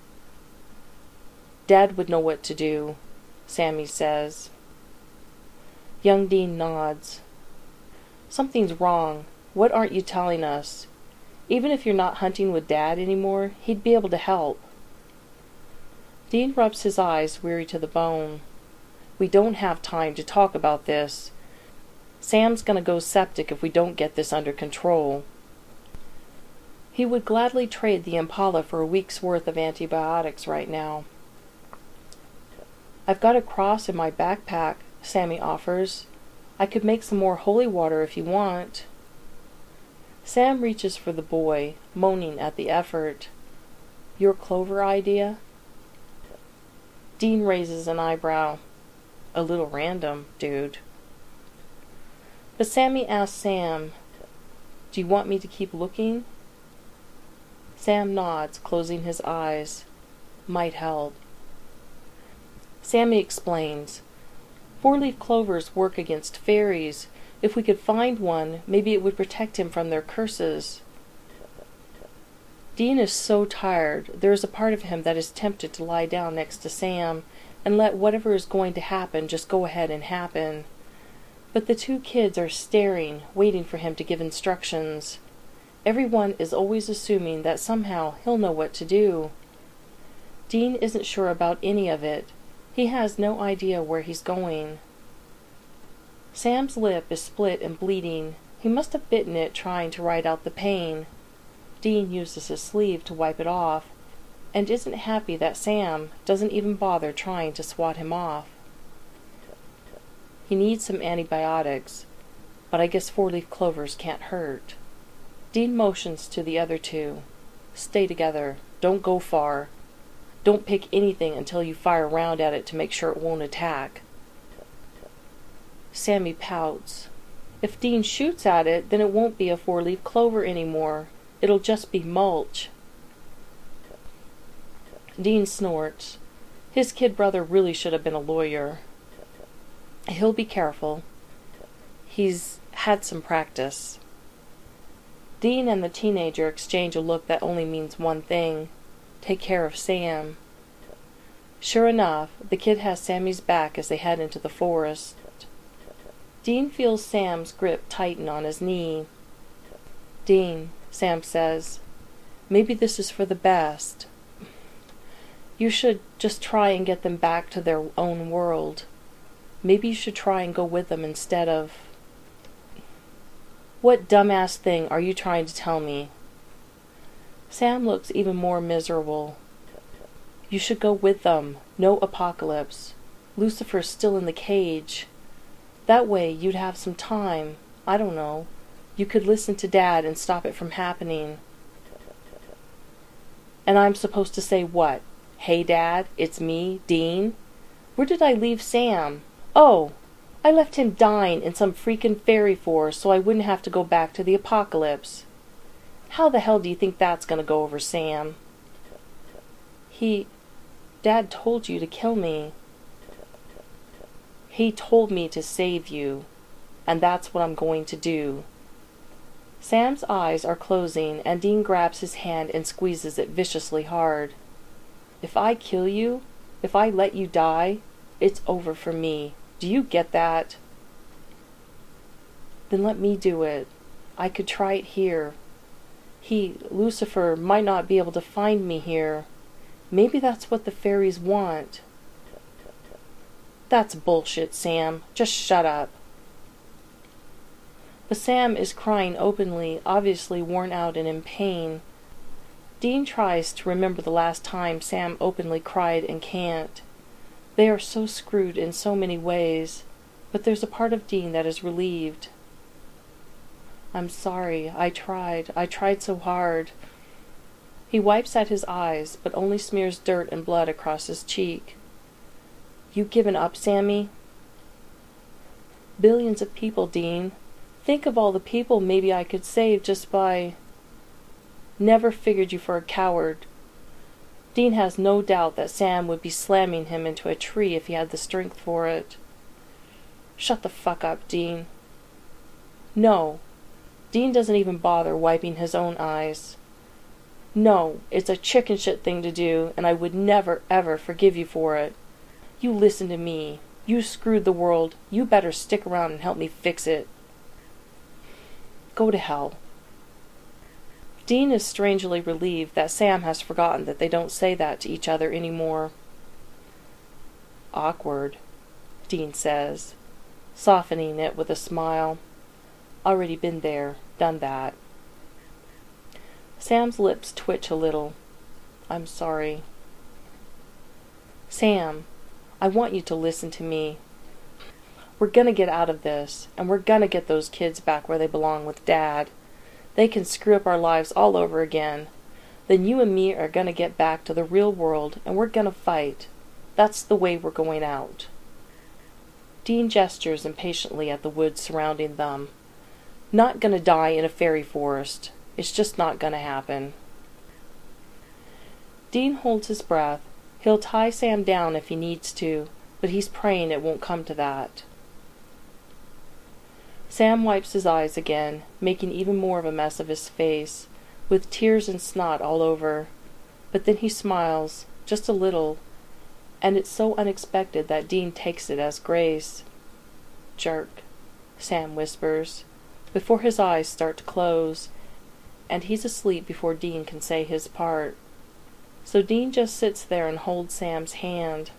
"Dad would know what to do," Sammy says. Young Dean nods. "Something's wrong. What aren't you telling us? Even if you're not hunting with Dad anymore, he'd be able to help." Dean rubs his eyes, weary to the bone. "We don't have time to talk about this. Sam's gonna go septic if we don't get this under control." He would gladly trade the Impala for a week's worth of antibiotics right now. "I've got a cross in my backpack," Sammy offers. "I could make some more holy water if you want." Sam reaches for the boy, moaning at the effort. "Your Clover idea?" Dean raises an eyebrow. "A little random, dude." But Sammy asks Sam, "Do you want me to keep looking?" Sam nods, closing his eyes. "Might help." Sammy explains, "Four-leaf clovers work against fairies. If we could find one, maybe it would protect him from their curses." Dean is so tired, there is a part of him that is tempted to lie down next to Sam and let whatever is going to happen just go ahead and happen. But the two kids are staring, waiting for him to give instructions. Everyone is always assuming that somehow he'll know what to do. Dean isn't sure about any of it. He has no idea where he's going. Sam's lip is split and bleeding. He must have bitten it trying to ride out the pain. Dean uses his sleeve to wipe it off, and isn't happy that Sam doesn't even bother trying to swat him off. He needs some antibiotics, but I guess four-leaf clovers can't hurt. Dean motions to the other two. "Stay together. Don't go far. Don't pick anything until you fire a round at it to make sure it won't attack." Sammy pouts. "If Dean shoots at it, then it won't be a four-leaf clover anymore. It'll just be mulch." Dean snorts. His kid brother really should have been a lawyer. He'll be careful. He's had some practice. Dean and the teenager exchange a look that only means one thing. Take care of Sam. Sure enough, the kid has Sammy's back as they head into the forest. Dean feels Sam's grip tighten on his knee. "Dean," Sam says, "maybe this is for the best. You should just try and get them back to their own world. Maybe you should try and go with them instead of—" "What dumbass thing are you trying to tell me?" Sam looks even more miserable. "You should go with them. No apocalypse. Lucifer's still in the cage. That way you'd have some time. I don't know. You could listen to Dad and stop it from happening." "And I'm supposed to say what? Hey, Dad, it's me, Dean? Where did I leave Sam? Oh, I left him dying in some freaking fairy forest so I wouldn't have to go back to the apocalypse. How the hell do you think that's gonna go over, Sam?" He... Dad told you to kill me." "He told me to save you, and that's what I'm going to do." Sam's eyes are closing, and Dean grabs his hand and squeezes it viciously hard. "If I kill you, if I let you die, it's over for me. Do you get that?" Then let me do it. I could try it here. He, Lucifer, might not be able to find me here. Maybe that's what the fairies want. That's bullshit, Sam. Just shut up. But Sam is crying openly, obviously worn out and in pain. Dean tries to remember the last time Sam openly cried and can't. They are so screwed in so many ways, but there's a part of Dean that is relieved. I'm sorry. I tried. I tried so hard. He wipes at his eyes, but only smears dirt and blood across his cheek. You given up, Sammy? Billions of people, Dean. Think of all the people maybe I could save just by... Never figured you for a coward. Dean has no doubt that Sam would be slamming him into a tree if he had the strength for it. Shut the fuck up, Dean. No. Dean doesn't even bother wiping his own eyes. No, it's a chicken shit thing to do, and I would never, ever forgive you for it. You listen to me. You screwed the world. You better stick around and help me fix it. Go to hell. Dean is strangely relieved that Sam has forgotten that they don't say that to each other anymore. Awkward, Dean says, softening it with a smile. Already been there, done that. Sam's lips twitch a little. I'm sorry. Sam, I want you to listen to me. We're gonna get out of this, and we're gonna get those kids back where they belong with Dad. They can screw up our lives all over again. Then you and me are gonna get back to the real world, and we're gonna fight. That's the way we're going out. Dean gestures impatiently at the woods surrounding them. Not gonna die in a fairy forest. It's just not gonna happen. Dean holds his breath. He'll tie Sam down if he needs to, but he's praying it won't come to that. Sam wipes his eyes again, making even more of a mess of his face, with tears and snot all over. But then he smiles, just a little, and it's so unexpected that Dean takes it as grace. Jerk, Sam whispers, before his eyes start to close, and he's asleep before Dean can say his part. So Dean just sits there and holds Sam's hand.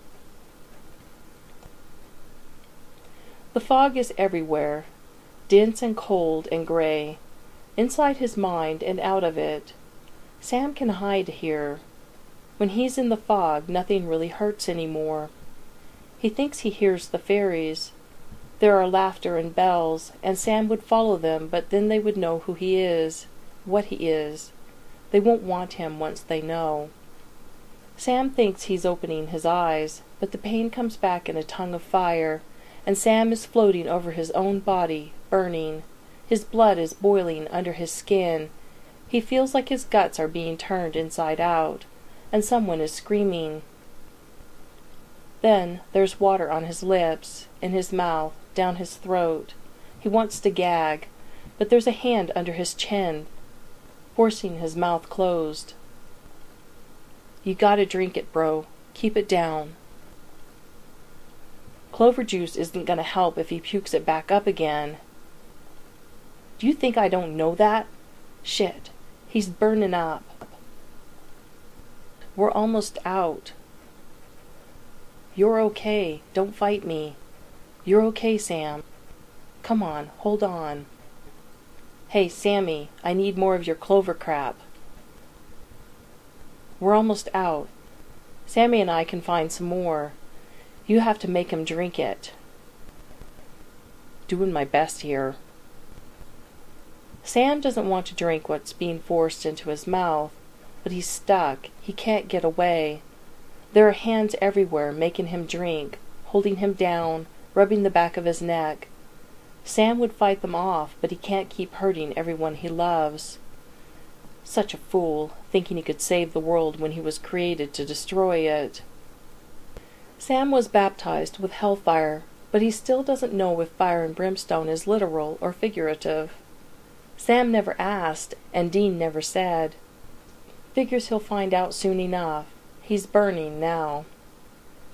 The fog is everywhere, dense and cold and gray, inside his mind and out of it. Sam can hide here. When he's in the fog, nothing really hurts anymore. He thinks he hears the fairies. There are laughter and bells, and Sam would follow them, but then they would know who he is, what he is. They won't want him once they know. Sam thinks he's opening his eyes, but the pain comes back in a tongue of fire, and Sam is floating over his own body, burning. His blood is boiling under his skin. He feels like his guts are being turned inside out, and someone is screaming. Then there's water on his lips, in his mouth, down his throat. He wants to gag, but there's a hand under his chin, forcing his mouth closed. You gotta drink it, bro. Keep it down. Clover juice isn't gonna help if he pukes it back up again. Do you think I don't know that? Shit. He's burning up. We're almost out. You're okay. Don't fight me. You're okay, Sam. Come on, hold on. Hey, Sammy, I need more of your clover crap. We're almost out. Sammy and I can find some more. You have to make him drink it. Doing my best here. Sam doesn't want to drink what's being forced into his mouth, but he's stuck. He can't get away. There are hands everywhere making him drink, holding him down, rubbing the back of his neck. Sam would fight them off, but he can't keep hurting everyone he loves. Such a fool, thinking he could save the world when he was created to destroy it. Sam was baptized with hellfire, but he still doesn't know if fire and brimstone is literal or figurative. Sam never asked, and Dean never said. Figures he'll find out soon enough. He's burning now.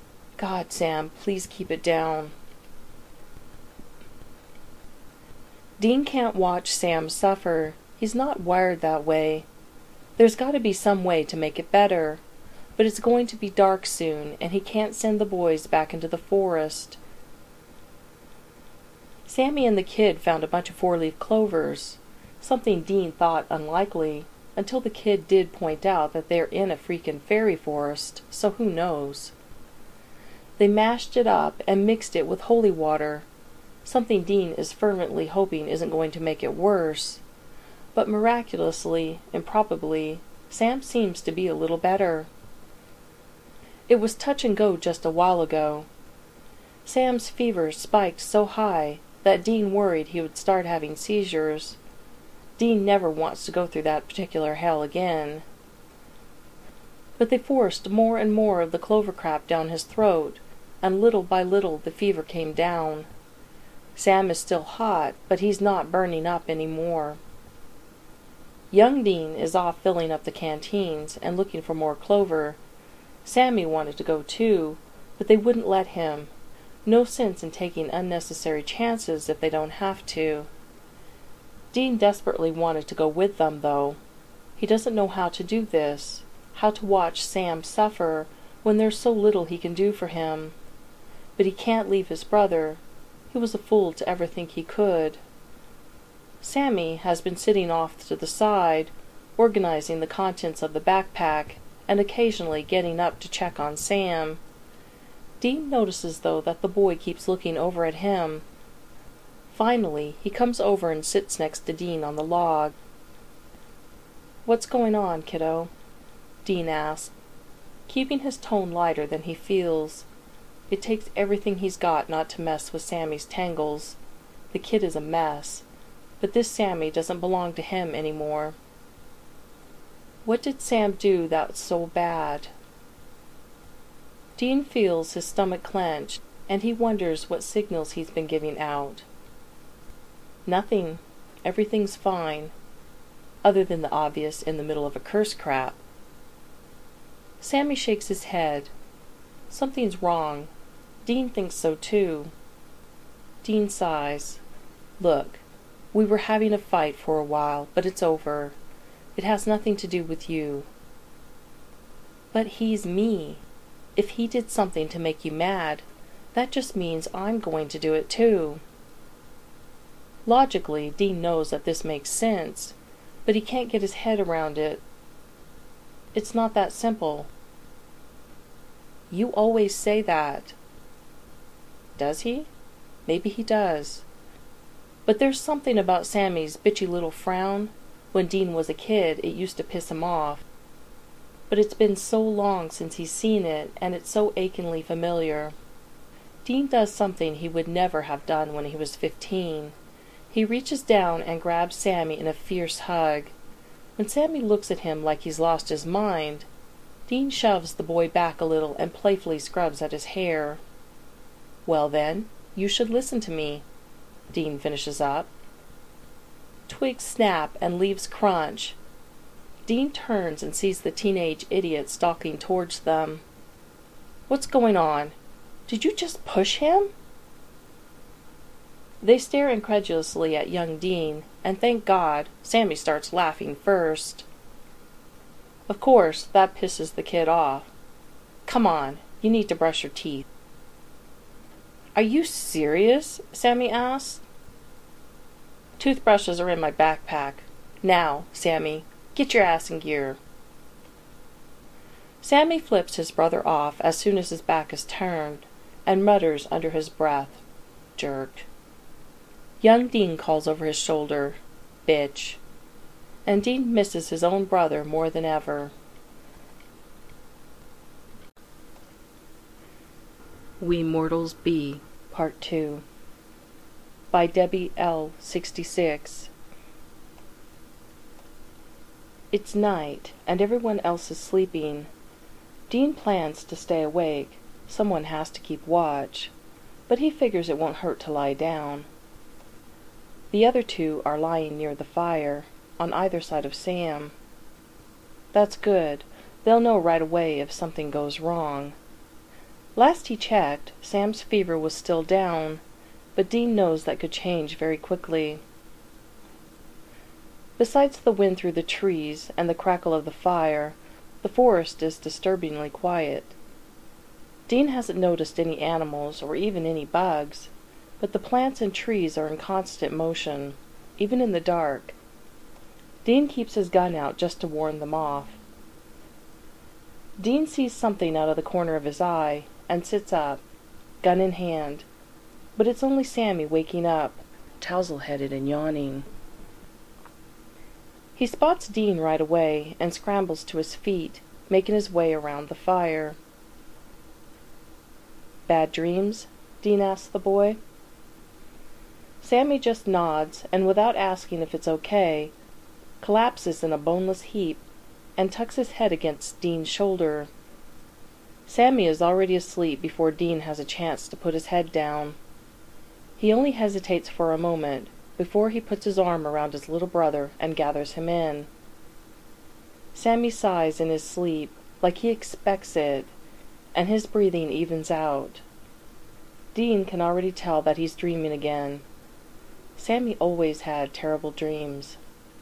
God, Sam, please keep it down. Dean can't watch Sam suffer. He's not wired that way. There's got to be some way to make it better. But it's going to be dark soon, and he can't send the boys back into the forest. Sammy and the kid found a bunch of four-leaf clovers, something Dean thought unlikely, until the kid did point out that they're in a freaking fairy forest, so who knows. They mashed it up and mixed it with holy water, something Dean is fervently hoping isn't going to make it worse. But miraculously, improbably, Sam seems to be a little better. It was touch and go just a while ago. Sam's fever spiked so high that Dean worried he would start having seizures. Dean never wants to go through that particular hell again. But they forced more and more of the clover crap down his throat, and little by little the fever came down. Sam is still hot, but he's not burning up any more. Young Dean is off filling up the canteens and looking for more clover. Sammy wanted to go too, but they wouldn't let him. No sense in taking unnecessary chances if they don't have to. Dean desperately wanted to go with them, though. He doesn't know how to do this, how to watch Sam suffer when there's so little he can do for him. But he can't leave his brother. He was a fool to ever think he could. Sammy has been sitting off to the side, organizing the contents of the backpack, and occasionally getting up to check on Sam. Dean notices, though, that the boy keeps looking over at him. Finally, he comes over and sits next to Dean on the log. "What's going on, kiddo?" Dean asks, keeping his tone lighter than he feels. It takes everything he's got not to mess with Sammy's tangles. The kid is a mess, but this Sammy doesn't belong to him anymore. What did Sam do that's so bad? Dean feels his stomach clench, and he wonders what signals he's been giving out. Nothing. Everything's fine, other than the obvious in the middle of a curse crap. Sammy shakes his head. Something's wrong. Dean thinks so too. Dean sighs. "Look, we were having a fight for a while, but it's over. It has nothing to do with you." "But he's me. If he did something to make you mad, that just means I'm going to do it too." Logically, Dean knows that this makes sense, but he can't get his head around it. It's not that simple. "You always say that." Does he? Maybe he does. But there's something about Sammy's bitchy little frown. When Dean was a kid, it used to piss him off. But it's been so long since he's seen it, and it's so achingly familiar. Dean does something he would never have done when he was fifteen. He reaches down and grabs Sammy in a fierce hug. When Sammy looks at him like he's lost his mind, Dean shoves the boy back a little and playfully scrubs at his hair. "Well then, you should listen to me," Dean finishes up. Twigs snap and leaves crunch. Dean turns and sees the teenage idiot stalking towards them. "What's going on? Did you just push him?" They stare incredulously at young Dean, and thank God, Sammy starts laughing first. Of course, that pisses the kid off. "Come on, you need to brush your teeth." "Are you serious?" Sammy asks. "Toothbrushes are in my backpack. Now, Sammy, get your ass in gear." Sammy flips his brother off as soon as his back is turned, and mutters under his breath, "Jerk." Young Dean calls over his shoulder, "Bitch." And Dean misses his own brother more than ever. We Mortals Be, Part two, by Debbie L. sixty-six. It's night, and everyone else is sleeping. Dean plans to stay awake. Someone has to keep watch, but he figures it won't hurt to lie down. The other two are lying near the fire, on either side of Sam. That's good. They'll know right away if something goes wrong. Last he checked, Sam's fever was still down, but Dean knows that could change very quickly. Besides the wind through the trees and the crackle of the fire, the forest is disturbingly quiet. Dean hasn't noticed any animals or even any bugs, but the plants and trees are in constant motion, even in the dark. Dean keeps his gun out just to warn them off. Dean sees something out of the corner of his eye and sits up, gun in hand, but it's only Sammy waking up, tousle-headed and yawning. He spots Dean right away and scrambles to his feet, making his way around the fire. "Bad dreams?" Dean asks the boy. Sammy just nods, and without asking if it's okay, collapses in a boneless heap and tucks his head against Dean's shoulder. Sammy is already asleep before Dean has a chance to put his head down. He only hesitates for a moment before he puts his arm around his little brother and gathers him in. Sammy sighs in his sleep, like he expects it, and his breathing evens out. Dean can already tell that he's dreaming again. Sammy always had terrible dreams.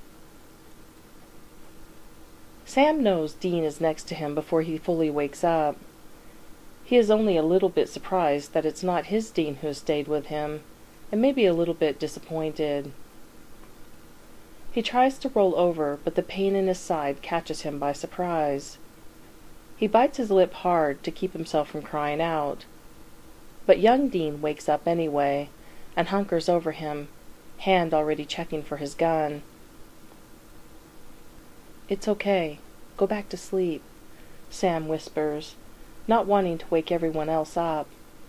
Sam knows Dean is next to him before he fully wakes up. He is only a little bit surprised that it's not his Dean who has stayed with him, and maybe a little bit disappointed. He tries to roll over, but the pain in his side catches him by surprise. He bites his lip hard to keep himself from crying out. But young Dean wakes up anyway, and hunkers over him, hand already checking for his gun. "It's okay. Go back to sleep," Sam whispers, not wanting to wake everyone else up.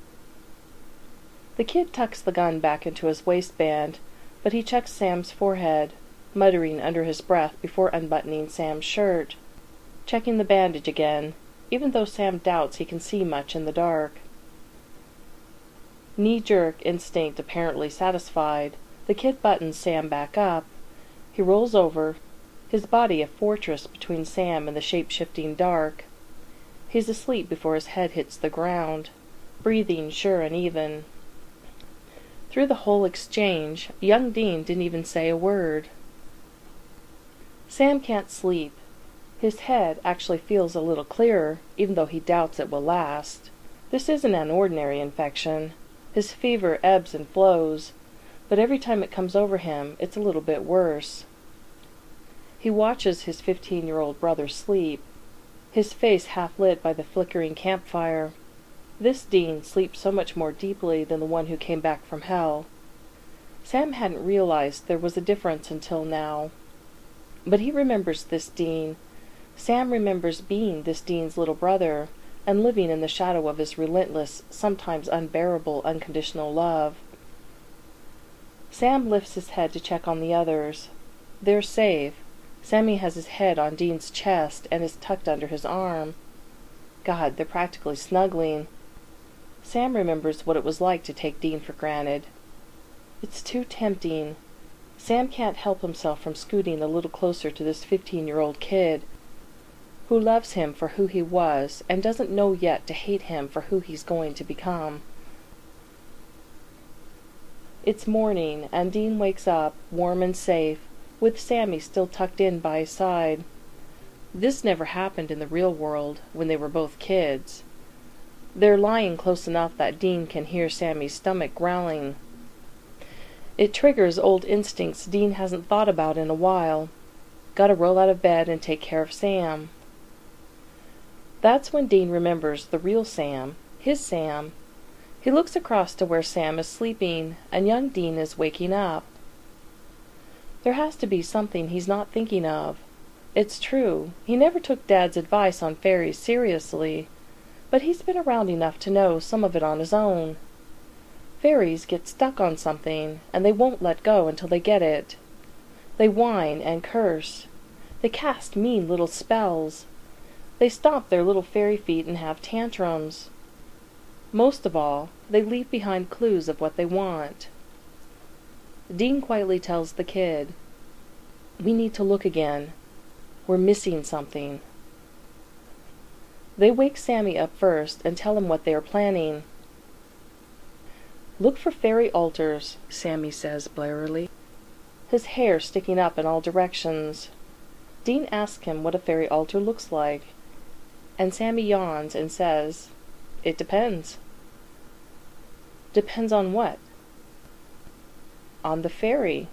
The kid tucks the gun back into his waistband, but he checks Sam's forehead, muttering under his breath before unbuttoning Sam's shirt, checking the bandage again, even though Sam doubts he can see much in the dark. Knee-jerk instinct apparently satisfied, the kid buttons Sam back up. He rolls over, his body a fortress between Sam and the shape-shifting dark. He's asleep before his head hits the ground, breathing sure and even. Through the whole exchange, young Dean didn't even say a word. Sam can't sleep. His head actually feels a little clearer, even though he doubts it will last. This isn't an ordinary infection. His fever ebbs and flows, but every time it comes over him, it's a little bit worse. He watches his fifteen-year-old brother sleep, his face half lit by the flickering campfire. This Dean sleeps so much more deeply than the one who came back from hell. Sam hadn't realized there was a difference until now. But he remembers this Dean. Sam remembers being this Dean's little brother, and living in the shadow of his relentless, sometimes unbearable, unconditional love. Sam lifts his head to check on the others. They're safe. Sammy has his head on Dean's chest and is tucked under his arm. God, they're practically snuggling. Sam remembers what it was like to take Dean for granted. It's too tempting. Sam can't help himself from scooting a little closer to this fifteen-year-old kid, who loves him for who he was, and doesn't know yet to hate him for who he's going to become. It's morning, and Dean wakes up, warm and safe, with Sammy still tucked in by his side. This never happened in the real world, when they were both kids. They're lying close enough that Dean can hear Sammy's stomach growling. It triggers old instincts Dean hasn't thought about in a while. Gotta roll out of bed and take care of Sam. That's when Dean remembers the real Sam, his Sam. He looks across to where Sam is sleeping, and young Dean is waking up. There has to be something he's not thinking of. It's true, he never took Dad's advice on fairies seriously, but he's been around enough to know some of it on his own. Fairies get stuck on something, and they won't let go until they get it. They whine and curse. They cast mean little spells. They stomp their little fairy feet and have tantrums. Most of all, they leave behind clues of what they want. Dean quietly tells the kid, "We need to look again. We're missing something." They wake Sammy up first and tell him what they are planning. "Look for fairy altars," Sammy says blurrily. his hair sticking up in all directions. Dean asks him what a fairy altar looks like, and Sammy yawns and says, "It depends." "Depends on what?" "On the fairy."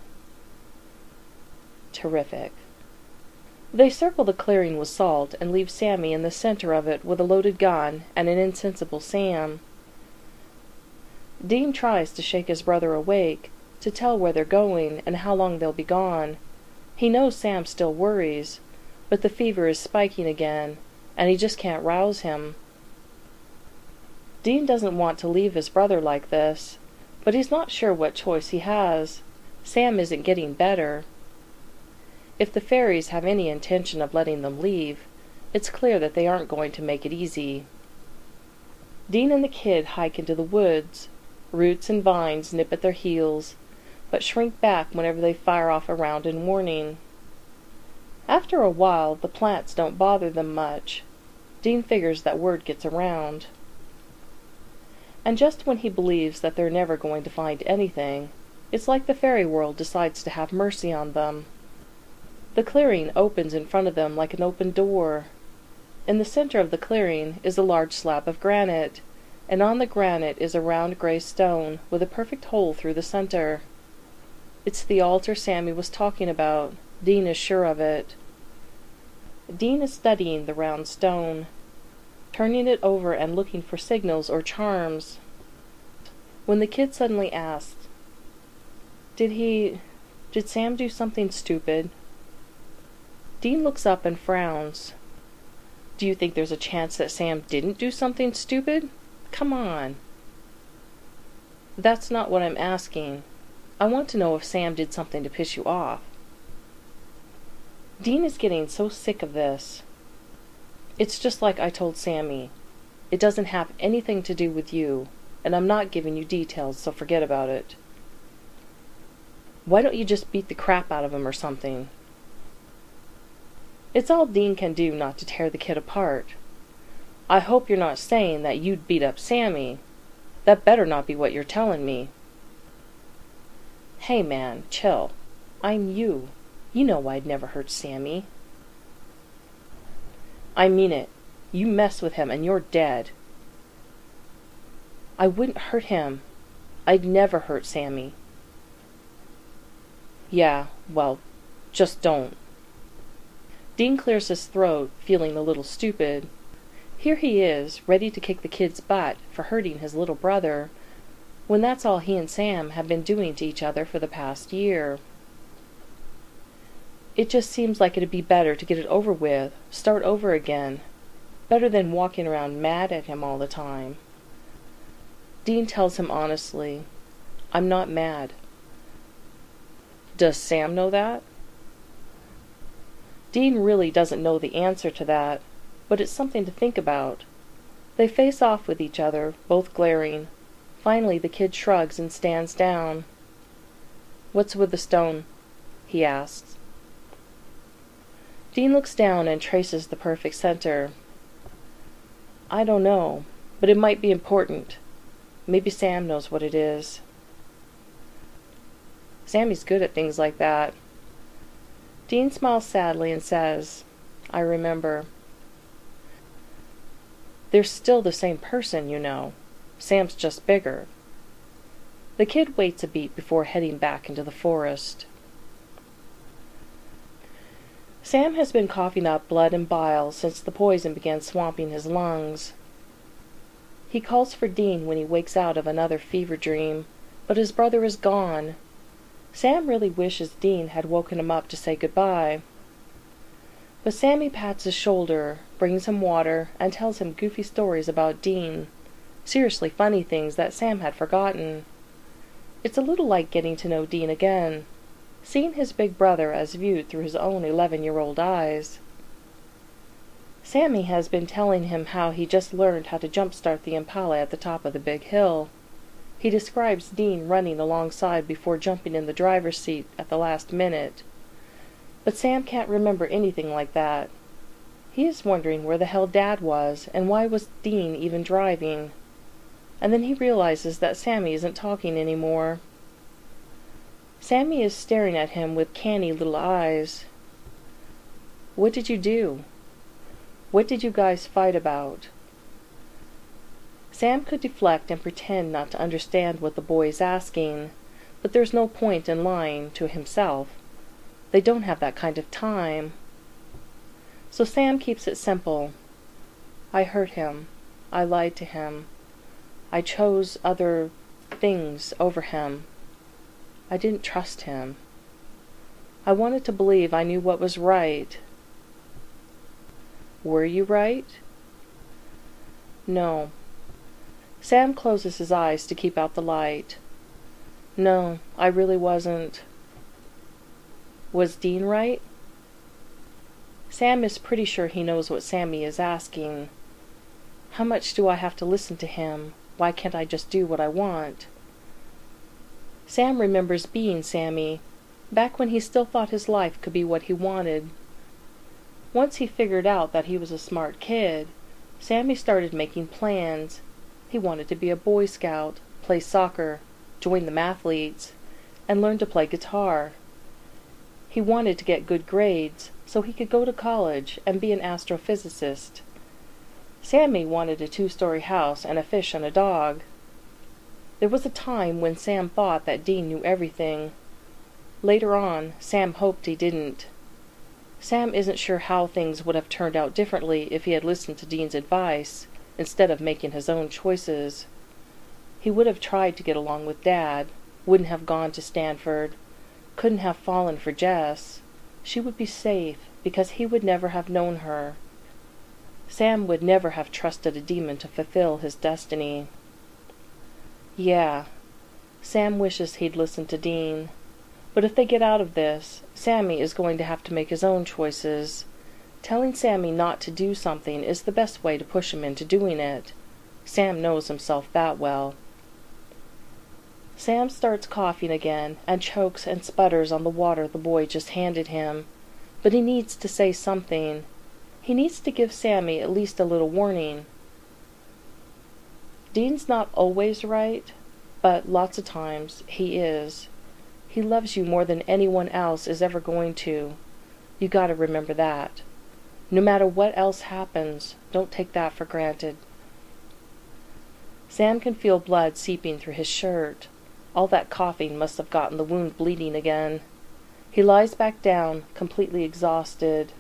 Terrific. They circle the clearing with salt and leave Sammy in the center of it with a loaded gun and an insensible Sam. Dean tries to shake his brother awake, to tell where they're going and how long they'll be gone. He knows Sam still worries, but the fever is spiking again, and he just can't rouse him. Dean doesn't want to leave his brother like this, but he's not sure what choice he has. Sam isn't getting better. If the fairies have any intention of letting them leave, it's clear that they aren't going to make it easy. Dean and the kid hike into the woods. Roots and vines nip at their heels, but shrink back whenever they fire off a round in warning. After a while, the plants don't bother them much. Dean figures that word gets around. And just when he believes that they're never going to find anything, it's like the fairy world decides to have mercy on them. The clearing opens in front of them like an open door. In the center of the clearing is a large slab of granite, and on the granite is a round gray stone with a perfect hole through the center. It's the altar Sammy was talking about. Dean is sure of it. Dean is studying the round stone, turning it over and looking for signals or charms, when the kid suddenly asked, Did he... did Sam do something stupid?" Dean looks up and frowns. "Do you think there's a chance that Sam didn't do something stupid? Come on." "That's not what I'm asking. I want to know if Sam did something to piss you off." Dean is getting so sick of this. "It's just like I told Sammy. It doesn't have anything to do with you, and I'm not giving you details, so forget about it." "Why don't you just beat the crap out of him or something?" It's all Dean can do not to tear the kid apart. "I hope you're not saying that you'd beat up Sammy. That better not be what you're telling me." "Hey man, chill. I'm you. You know I'd never hurt Sammy." "I mean it. You mess with him and you're dead." "I wouldn't hurt him. I'd never hurt Sammy." "Yeah, well, just don't." Dean clears his throat, feeling a little stupid. Here he is, ready to kick the kid's butt for hurting his little brother, when that's all he and Sam have been doing to each other for the past year. It just seems like it'd be better to get it over with, start over again. Better than walking around mad at him all the time. Dean tells him honestly, "I'm not mad." Does Sam know that? Dean really doesn't know the answer to that, but it's something to think about. They face off with each other, both glaring. Finally the kid shrugs and stands down. "What's with the stone?" he asks. Dean looks down and traces the perfect center. "I don't know, but it might be important. Maybe Sam knows what it is." Sammy's good at things like that. Dean smiles sadly and says, "I remember." They're still the same person, you know. Sam's just bigger. The kid waits a beat before heading back into the forest. Sam has been coughing up blood and bile since the poison began swamping his lungs. He calls for Dean when he wakes out of another fever dream, but his brother is gone. Sam really wishes Dean had woken him up to say goodbye. But Sammy pats his shoulder, brings him water, and tells him goofy stories about Dean, seriously funny things that Sam had forgotten. It's a little like getting to know Dean again, seeing his big brother as viewed through his own eleven-year-old eyes. Sammy has been telling him how he just learned how to jump-start the Impala at the top of the big hill. He describes Dean running alongside before jumping in the driver's seat at the last minute. But Sam can't remember anything like that. He is wondering where the hell Dad was, and why was Dean even driving. And then he realizes that Sammy isn't talking anymore. Sammy is staring at him with canny little eyes. What did you do? What did you guys fight about? Sam could deflect and pretend not to understand what the boy is asking, but there's no point in lying to himself. They don't have that kind of time. So Sam keeps it simple. I hurt him. I lied to him. I chose other things over him. I didn't trust him. I wanted to believe I knew what was right. Were you right? No. Sam closes his eyes to keep out the light. No, I really wasn't. Was Dean right? Sam is pretty sure he knows what Sammy is asking. How much do I have to listen to him? Why can't I just do what I want? Sam remembers being Sammy, back when he still thought his life could be what he wanted. Once he figured out that he was a smart kid, Sammy started making plans. He wanted to be a Boy Scout, play soccer, join the mathletes, and learn to play guitar. He wanted to get good grades so he could go to college and be an astrophysicist. Sammy wanted a two-story house and a fish and a dog. There was a time when Sam thought that Dean knew everything. Later on, Sam hoped he didn't. Sam isn't sure how things would have turned out differently if he had listened to Dean's advice, instead of making his own choices. He would have tried to get along with Dad, wouldn't have gone to Stanford, couldn't have fallen for Jess. She would be safe, because he would never have known her. Sam would never have trusted a demon to fulfill his destiny. Yeah, Sam wishes he'd listened to Dean. But if they get out of this, Sammy is going to have to make his own choices. Telling Sammy not to do something is the best way to push him into doing it. Sam knows himself that well. Sam starts coughing again, and chokes and sputters on the water the boy just handed him. But he needs to say something. He needs to give Sammy at least a little warning. Dean's not always right, but lots of times he is. He loves you more than anyone else is ever going to. You gotta remember that. No matter what else happens, don't take that for granted. Sam can feel blood seeping through his shirt. All that coughing must have gotten the wound bleeding again. He lies back down, completely exhausted.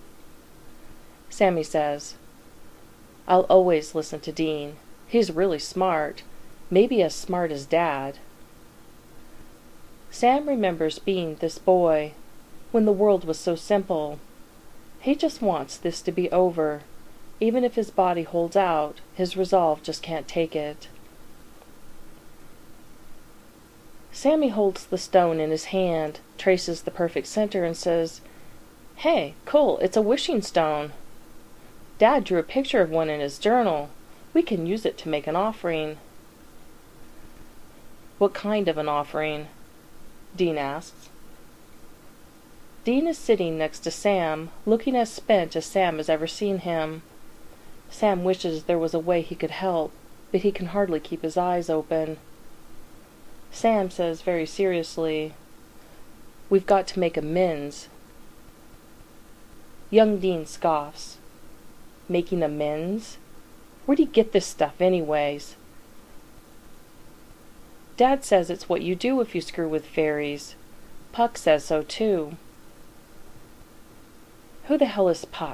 Sammy says, I'll always listen to Dean. He's really smart. Maybe as smart as Dad. Sam remembers being this boy, when the world was so simple. He just wants this to be over. Even if his body holds out, his resolve just can't take it. Sammy holds the stone in his hand, traces the perfect center, and says, Hey, cool, it's a wishing stone. Dad drew a picture of one in his journal. We can use it to make an offering. What kind of an offering? Dean asks. Dean is sitting next to Sam, looking as spent as Sam has ever seen him. Sam wishes there was a way he could help, but he can hardly keep his eyes open. Sam says very seriously, We've got to make amends. Young Dean scoffs. Making amends? Where do you get this stuff anyways? Dad says it's what you do if you screw with fairies. Puck says so too. Who the hell is Puck?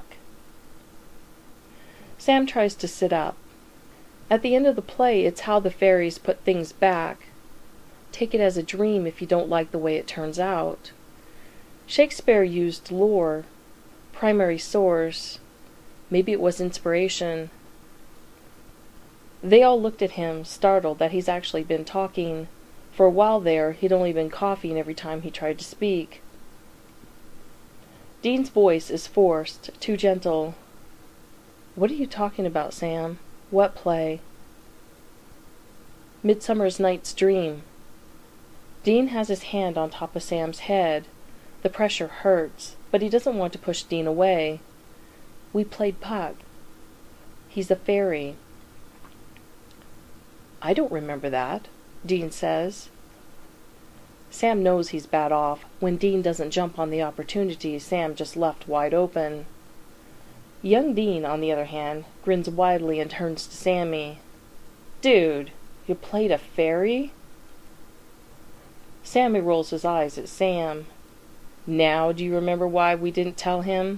Sam tries to sit up. At the end of the play, it's how the fairies put things back. Take it as a dream if you don't like the way it turns out. Shakespeare used lore, primary source. Maybe it was inspiration. They all looked at him, startled that he's actually been talking. For a while there, he'd only been coughing every time he tried to speak. Dean's voice is forced, too gentle. What are you talking about, Sam? What play? Midsummer's Night's Dream. Dean has his hand on top of Sam's head. The pressure hurts, but he doesn't want to push Dean away. We played Puck. He's a fairy. I don't remember that, Dean says. Sam knows he's bad off when Dean doesn't jump on the opportunity Sam just left wide open. Young Dean, on the other hand, grins widely and turns to Sammy. "Dude, you played a fairy?" Sammy rolls his eyes at Sam. "Now do you remember why we didn't tell him?"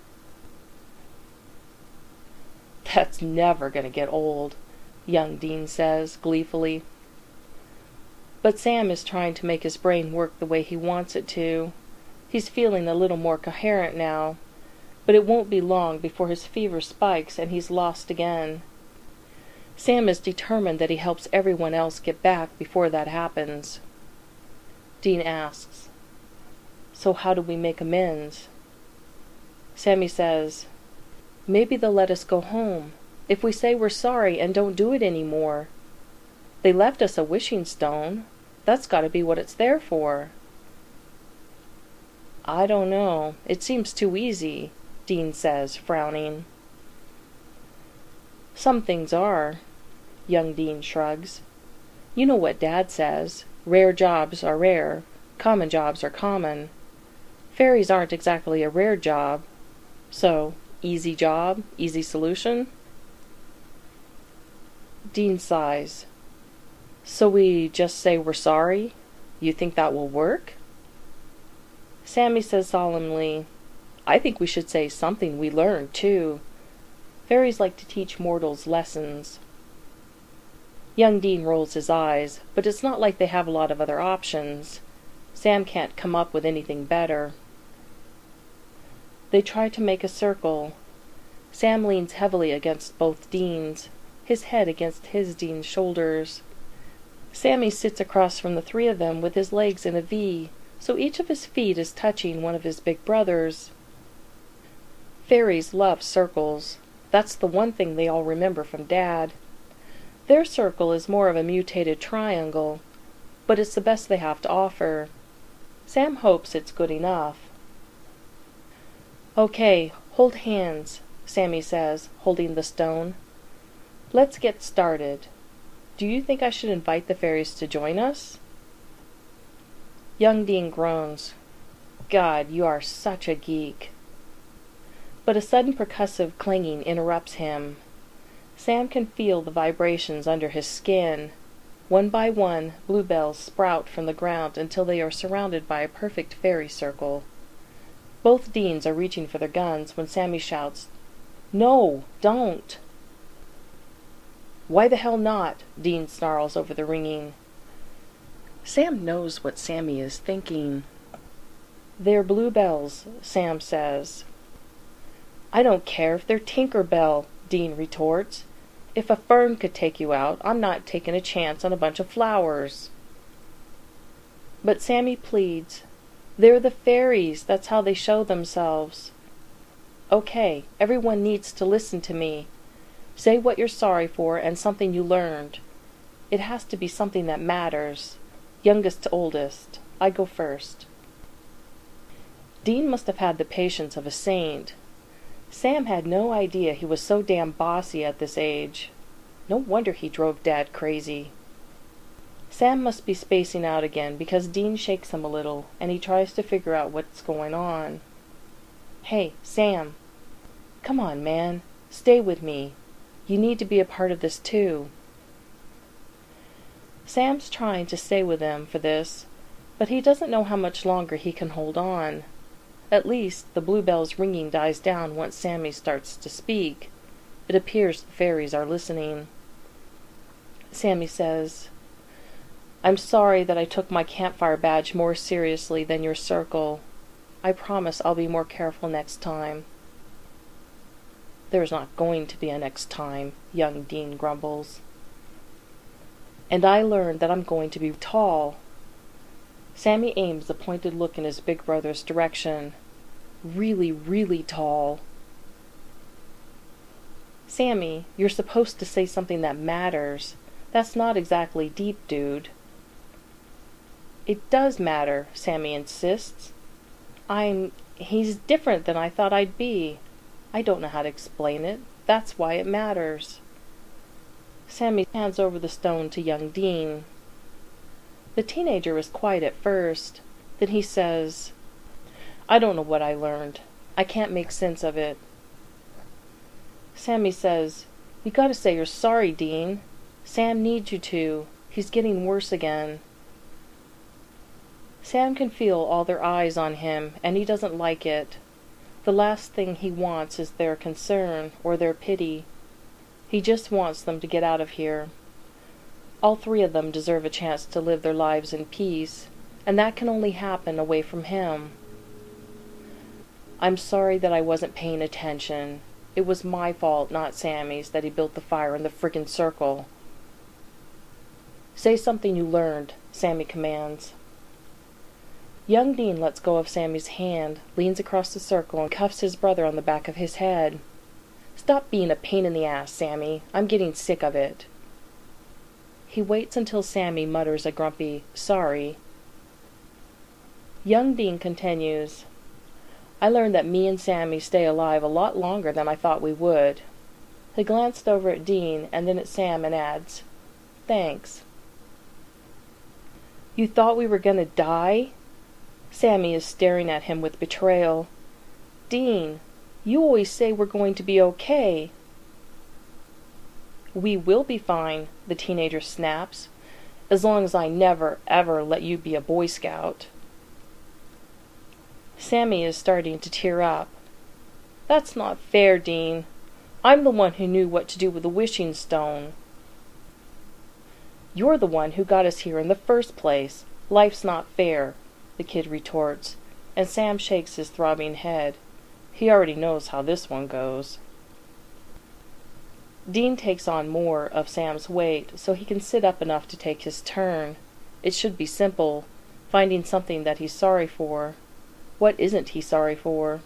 "That's never going to get old," young Dean says, gleefully. But Sam is trying to make his brain work the way he wants it to. He's feeling a little more coherent now, but it won't be long before his fever spikes and he's lost again. Sam is determined that he helps everyone else get back before that happens. Dean asks, "So how do we make amends?" Sammy says, "Maybe they'll let us go home, if we say we're sorry and don't do it anymore. They left us a wishing stone. That's got to be what it's there for." "I don't know. It seems too easy," Dean says, frowning. "Some things are," young Dean shrugs. "You know what Dad says. Rare jobs are rare. Common jobs are common. Fairies aren't exactly a rare job. So, easy job, easy solution?" Dean sighs. "So we just say we're sorry? You think that will work?" Sammy says solemnly, "I think we should say something we learned, too. Fairies like to teach mortals lessons." Young Dean rolls his eyes, but it's not like they have a lot of other options. Sam can't come up with anything better. They try to make a circle. Sam leans heavily against both Deans, his head against his Dean's shoulders. Sammy sits across from the three of them with his legs in a V, so each of his feet is touching one of his big brothers. Fairies love circles. That's the one thing they all remember from Dad. Their circle is more of a mutated triangle, but it's the best they have to offer. Sam hopes it's good enough. "Okay, hold hands," Sammy says, holding the stone. "Let's get started. Do you think I should invite the fairies to join us?" Young Dean groans. "God, you are such a geek." But a sudden percussive clanging interrupts him. Sam can feel the vibrations under his skin. One by one, bluebells sprout from the ground until they are surrounded by a perfect fairy circle. Both Deans are reaching for their guns when Sammy shouts, "No, don't!" "Why the hell not?" Dean snarls over the ringing. Sam knows what Sammy is thinking. "They're bluebells," Sam says. "I don't care if they're Tinkerbell," Dean retorts. "If a fern could take you out, I'm not taking a chance on a bunch of flowers." But Sammy pleads. "They're the fairies. That's how they show themselves." "Okay, everyone needs to listen to me. Say what you're sorry for and something you learned. It has to be something that matters. Youngest to oldest. I go first." Dean must have had the patience of a saint. Sam had no idea he was so damn bossy at this age. No wonder he drove Dad crazy. Sam must be spacing out again because Dean shakes him a little, and he tries to figure out what's going on. "Hey, Sam. Come on, man. Stay with me. You need to be a part of this too." Sam's trying to stay with them for this, but he doesn't know how much longer he can hold on. At least, the bluebell's ringing dies down once Sammy starts to speak. It appears the fairies are listening. Sammy says, "I'm sorry that I took my campfire badge more seriously than your circle. I promise I'll be more careful next time." "There's not going to be a next time," young Dean grumbles. "And I learned that I'm going to be tall." Sammy aims a pointed look in his big brother's direction. "Really, really tall." "Sammy, you're supposed to say something that matters. That's not exactly deep, dude." "It does matter," Sammy insists. I'm... he's different than I thought I'd be. I don't know how to explain it. That's why it matters." Sammy hands over the stone to young Dean. The teenager is quiet at first. Then he says, "I don't know what I learned. I can't make sense of it." Sammy says, "You gotta say you're sorry, Dean. Sam needs you to. He's getting worse again." Sam can feel all their eyes on him, and he doesn't like it. The last thing he wants is their concern or their pity. He just wants them to get out of here. All three of them deserve a chance to live their lives in peace, and that can only happen away from him. "I'm sorry that I wasn't paying attention. It was my fault, not Sammy's, that he built the fire in the frickin' circle." "Say something you learned," Sammy commands. Young Dean lets go of Sammy's hand, leans across the circle, and cuffs his brother on the back of his head. "Stop being a pain in the ass, Sammy. I'm getting sick of it." He waits until Sammy mutters a grumpy, "Sorry." Young Dean continues, "I learned that me and Sammy stay alive a lot longer than I thought we would." He glanced over at Dean and then at Sam and adds, "Thanks." "You thought we were gonna die?" Sammy is staring at him with betrayal. "Dean, you always say we're going to be okay." "We will be fine," the teenager snaps, "as long as I never, ever let you be a Boy Scout." Sammy is starting to tear up. "That's not fair, Dean. I'm the one who knew what to do with the wishing stone." "You're the one who got us here in the first place. Life's not fair," the kid retorts, and Sam shakes his throbbing head. He already knows how this one goes. Dean takes on more of Sam's weight so he can sit up enough to take his turn. It should be simple, finding something that he's sorry for. What isn't he sorry for?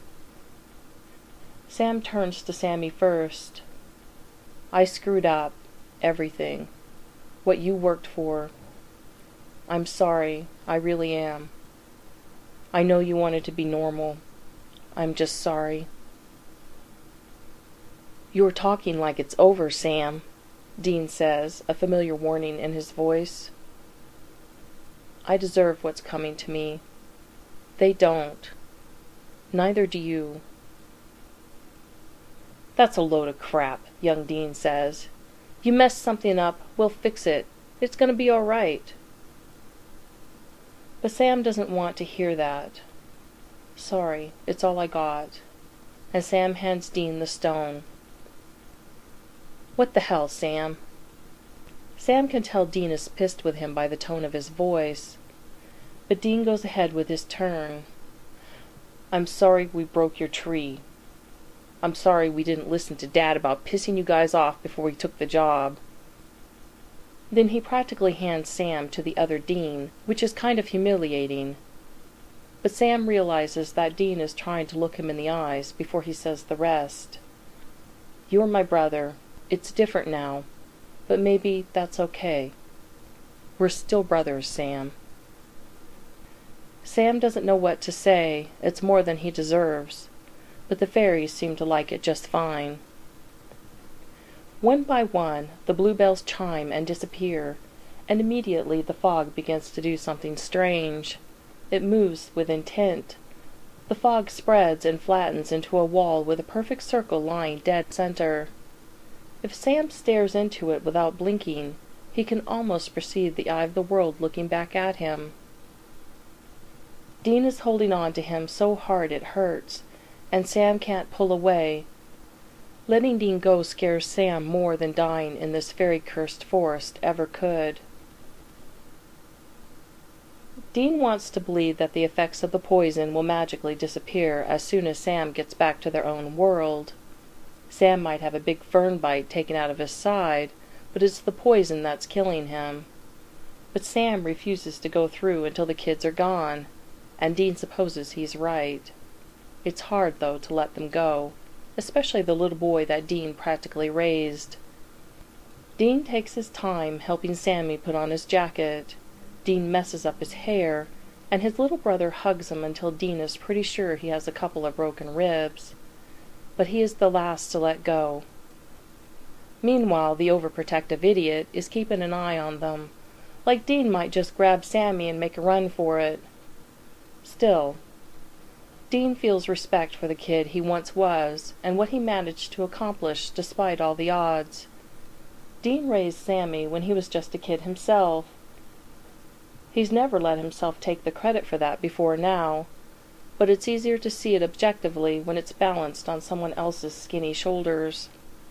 Sam turns to Sammy first. "I screwed up. Everything. What you worked for. I'm sorry. I really am. I know you wanted to be normal. I'm just sorry." "You're talking like it's over, Sam," Dean says, a familiar warning in his voice. "I deserve what's coming to me. They don't. Neither do you." "That's a load of crap," young Dean says. "You messed something up, we'll fix it. It's gonna be all right." But Sam doesn't want to hear that. "Sorry, it's all I got." And Sam hands Dean the stone. "What the hell, Sam?" Sam can tell Dean is pissed with him by the tone of his voice. But Dean goes ahead with his turn. "I'm sorry we broke your tree. I'm sorry we didn't listen to Dad about pissing you guys off before we took the job." Then he practically hands Sam to the other Dean, which is kind of humiliating. But Sam realizes that Dean is trying to look him in the eyes before he says the rest. "You're my brother. It's different now, but maybe that's okay. We're still brothers, Sam." Sam doesn't know what to say. It's more than he deserves. But the fairies seem to like it just fine. One by one, the bluebells chime and disappear, and immediately the fog begins to do something strange. It moves with intent. The fog spreads and flattens into a wall with a perfect circle lying dead center. If Sam stares into it without blinking, he can almost perceive the eye of the world looking back at him. Dean is holding on to him so hard it hurts, and Sam can't pull away. Letting Dean go scares Sam more than dying in this fairy-cursed forest ever could. Dean wants to believe that the effects of the poison will magically disappear as soon as Sam gets back to their own world. Sam might have a big fern bite taken out of his side, but it's the poison that's killing him. But Sam refuses to go through until the kids are gone, and Dean supposes he's right. It's hard, though, to let them go, especially the little boy that Dean practically raised. Dean takes his time helping Sammy put on his jacket. Dean messes up his hair, and his little brother hugs him until Dean is pretty sure he has a couple of broken ribs. But he is the last to let go. Meanwhile, the overprotective idiot is keeping an eye on them, Like Dean might just grab Sammy and make a run for it. Still, Dean feels respect for the kid he once was, and what he managed to accomplish despite all the odds. Dean raised Sammy when he was just a kid himself. He's never let himself take the credit for that before now, but it's easier to see it objectively when it's balanced on someone else's skinny shoulders.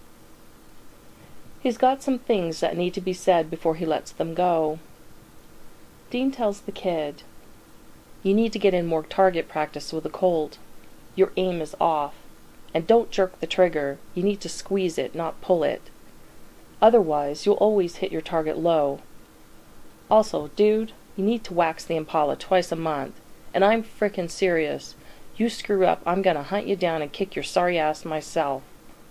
He's got some things that need to be said before he lets them go. Dean tells the kid, "You need to get in more target practice with the Colt. Your aim is off. And don't jerk the trigger. You need to squeeze it, not pull it. Otherwise, you'll always hit your target low. Also, dude, you need to wax the Impala twice a month. And I'm frickin' serious. You screw up, I'm gonna hunt you down and kick your sorry ass myself."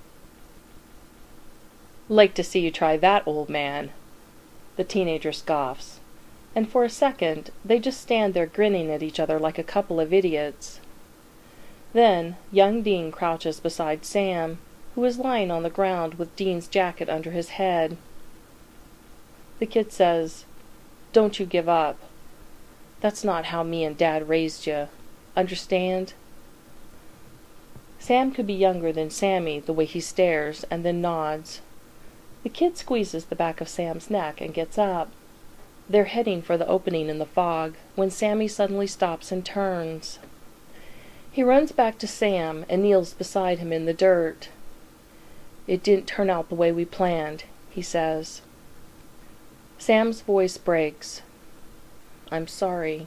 "Like to see you try that, old man." The teenager scoffs, and for a second they just stand there grinning at each other like a couple of idiots. Then young Dean crouches beside Sam, who is lying on the ground with Dean's jacket under his head. The kid says, "Don't you give up. That's not how me and Dad raised you. Understand?" Sam could be younger than Sammy, the way he stares, and then nods. The kid squeezes the back of Sam's neck and gets up. They're heading for the opening in the fog, when Sammy suddenly stops and turns. He runs back to Sam and kneels beside him in the dirt. "It didn't turn out the way we planned," he says. Sam's voice breaks. "I'm sorry."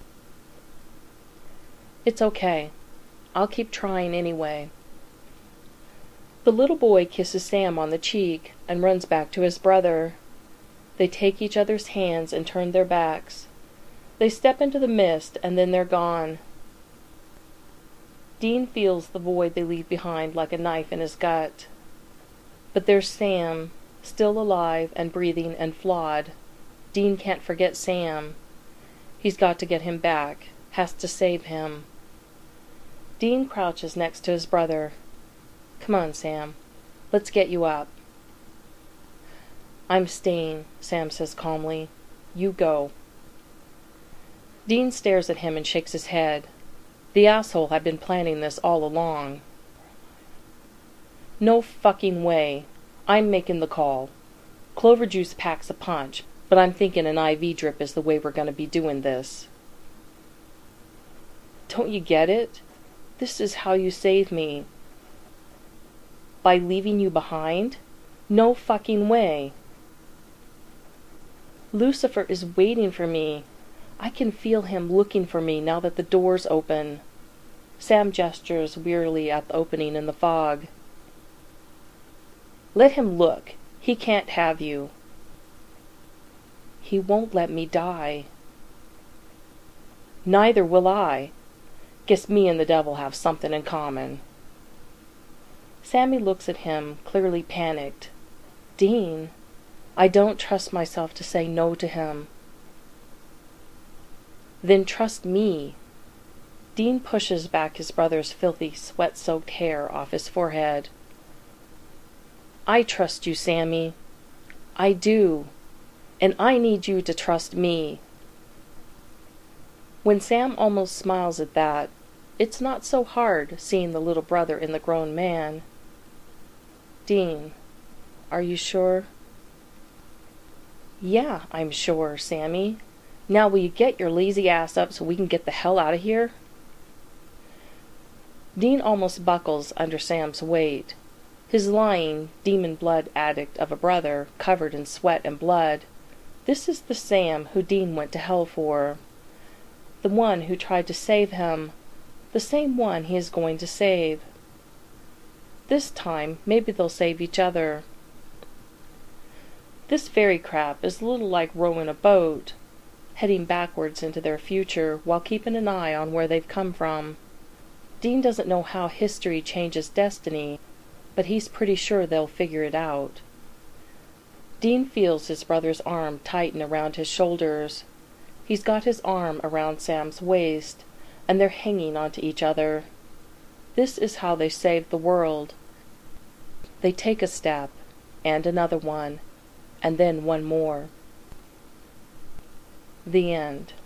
"It's okay. I'll keep trying anyway." The little boy kisses Sam on the cheek and runs back to his brother. They take each other's hands and turn their backs. They step into the mist and then they're gone. Dean feels the void they leave behind like a knife in his gut. But there's Sam, still alive and breathing and flawed. Dean can't forget Sam. He's got to get him back, has to save him. Dean crouches next to his brother. "Come on, Sam. Let's get you up." "I'm staying," Sam says calmly. "You go." Dean stares at him and shakes his head. The asshole had been planning this all along. "No fucking way. I'm making the call. Clover juice packs a punch, but I'm thinking an I V drip is the way we're going to be doing this." "Don't you get it? This is how you save me." "By leaving you behind? No fucking way." "Lucifer is waiting for me. I can feel him looking for me now that the door's open." Sam gestures wearily at the opening in the fog. "Let him look. He can't have you." "He won't let me die." "Neither will I. Guess me and the devil have something in common." Sammy looks at him, clearly panicked. "Dean, I don't trust myself to say no to him." "Then trust me." Dean pushes back his brother's filthy, sweat-soaked hair off his forehead. "I trust you, Sammy. I do. And I need you to trust me." When Sam almost smiles at that, it's not so hard seeing the little brother in the grown man. "Dean, are you sure?" "Yeah, I'm sure, Sammy. Now will you get your lazy ass up so we can get the hell out of here?" Dean almost buckles under Sam's weight. His lying, demon blood addict of a brother, covered in sweat and blood. This is the Sam who Dean went to hell for. The one who tried to save him. The same one he is going to save. This time, maybe they'll save each other. This fairy crap is a little like rowing a boat, heading backwards into their future while keeping an eye on where they've come from. Dean doesn't know how history changes destiny, but he's pretty sure they'll figure it out. Dean feels his brother's arm tighten around his shoulders. He's got his arm around Sam's waist, and they're hanging onto each other. This is how they save the world. They take a step, and another one, and then one more. The end.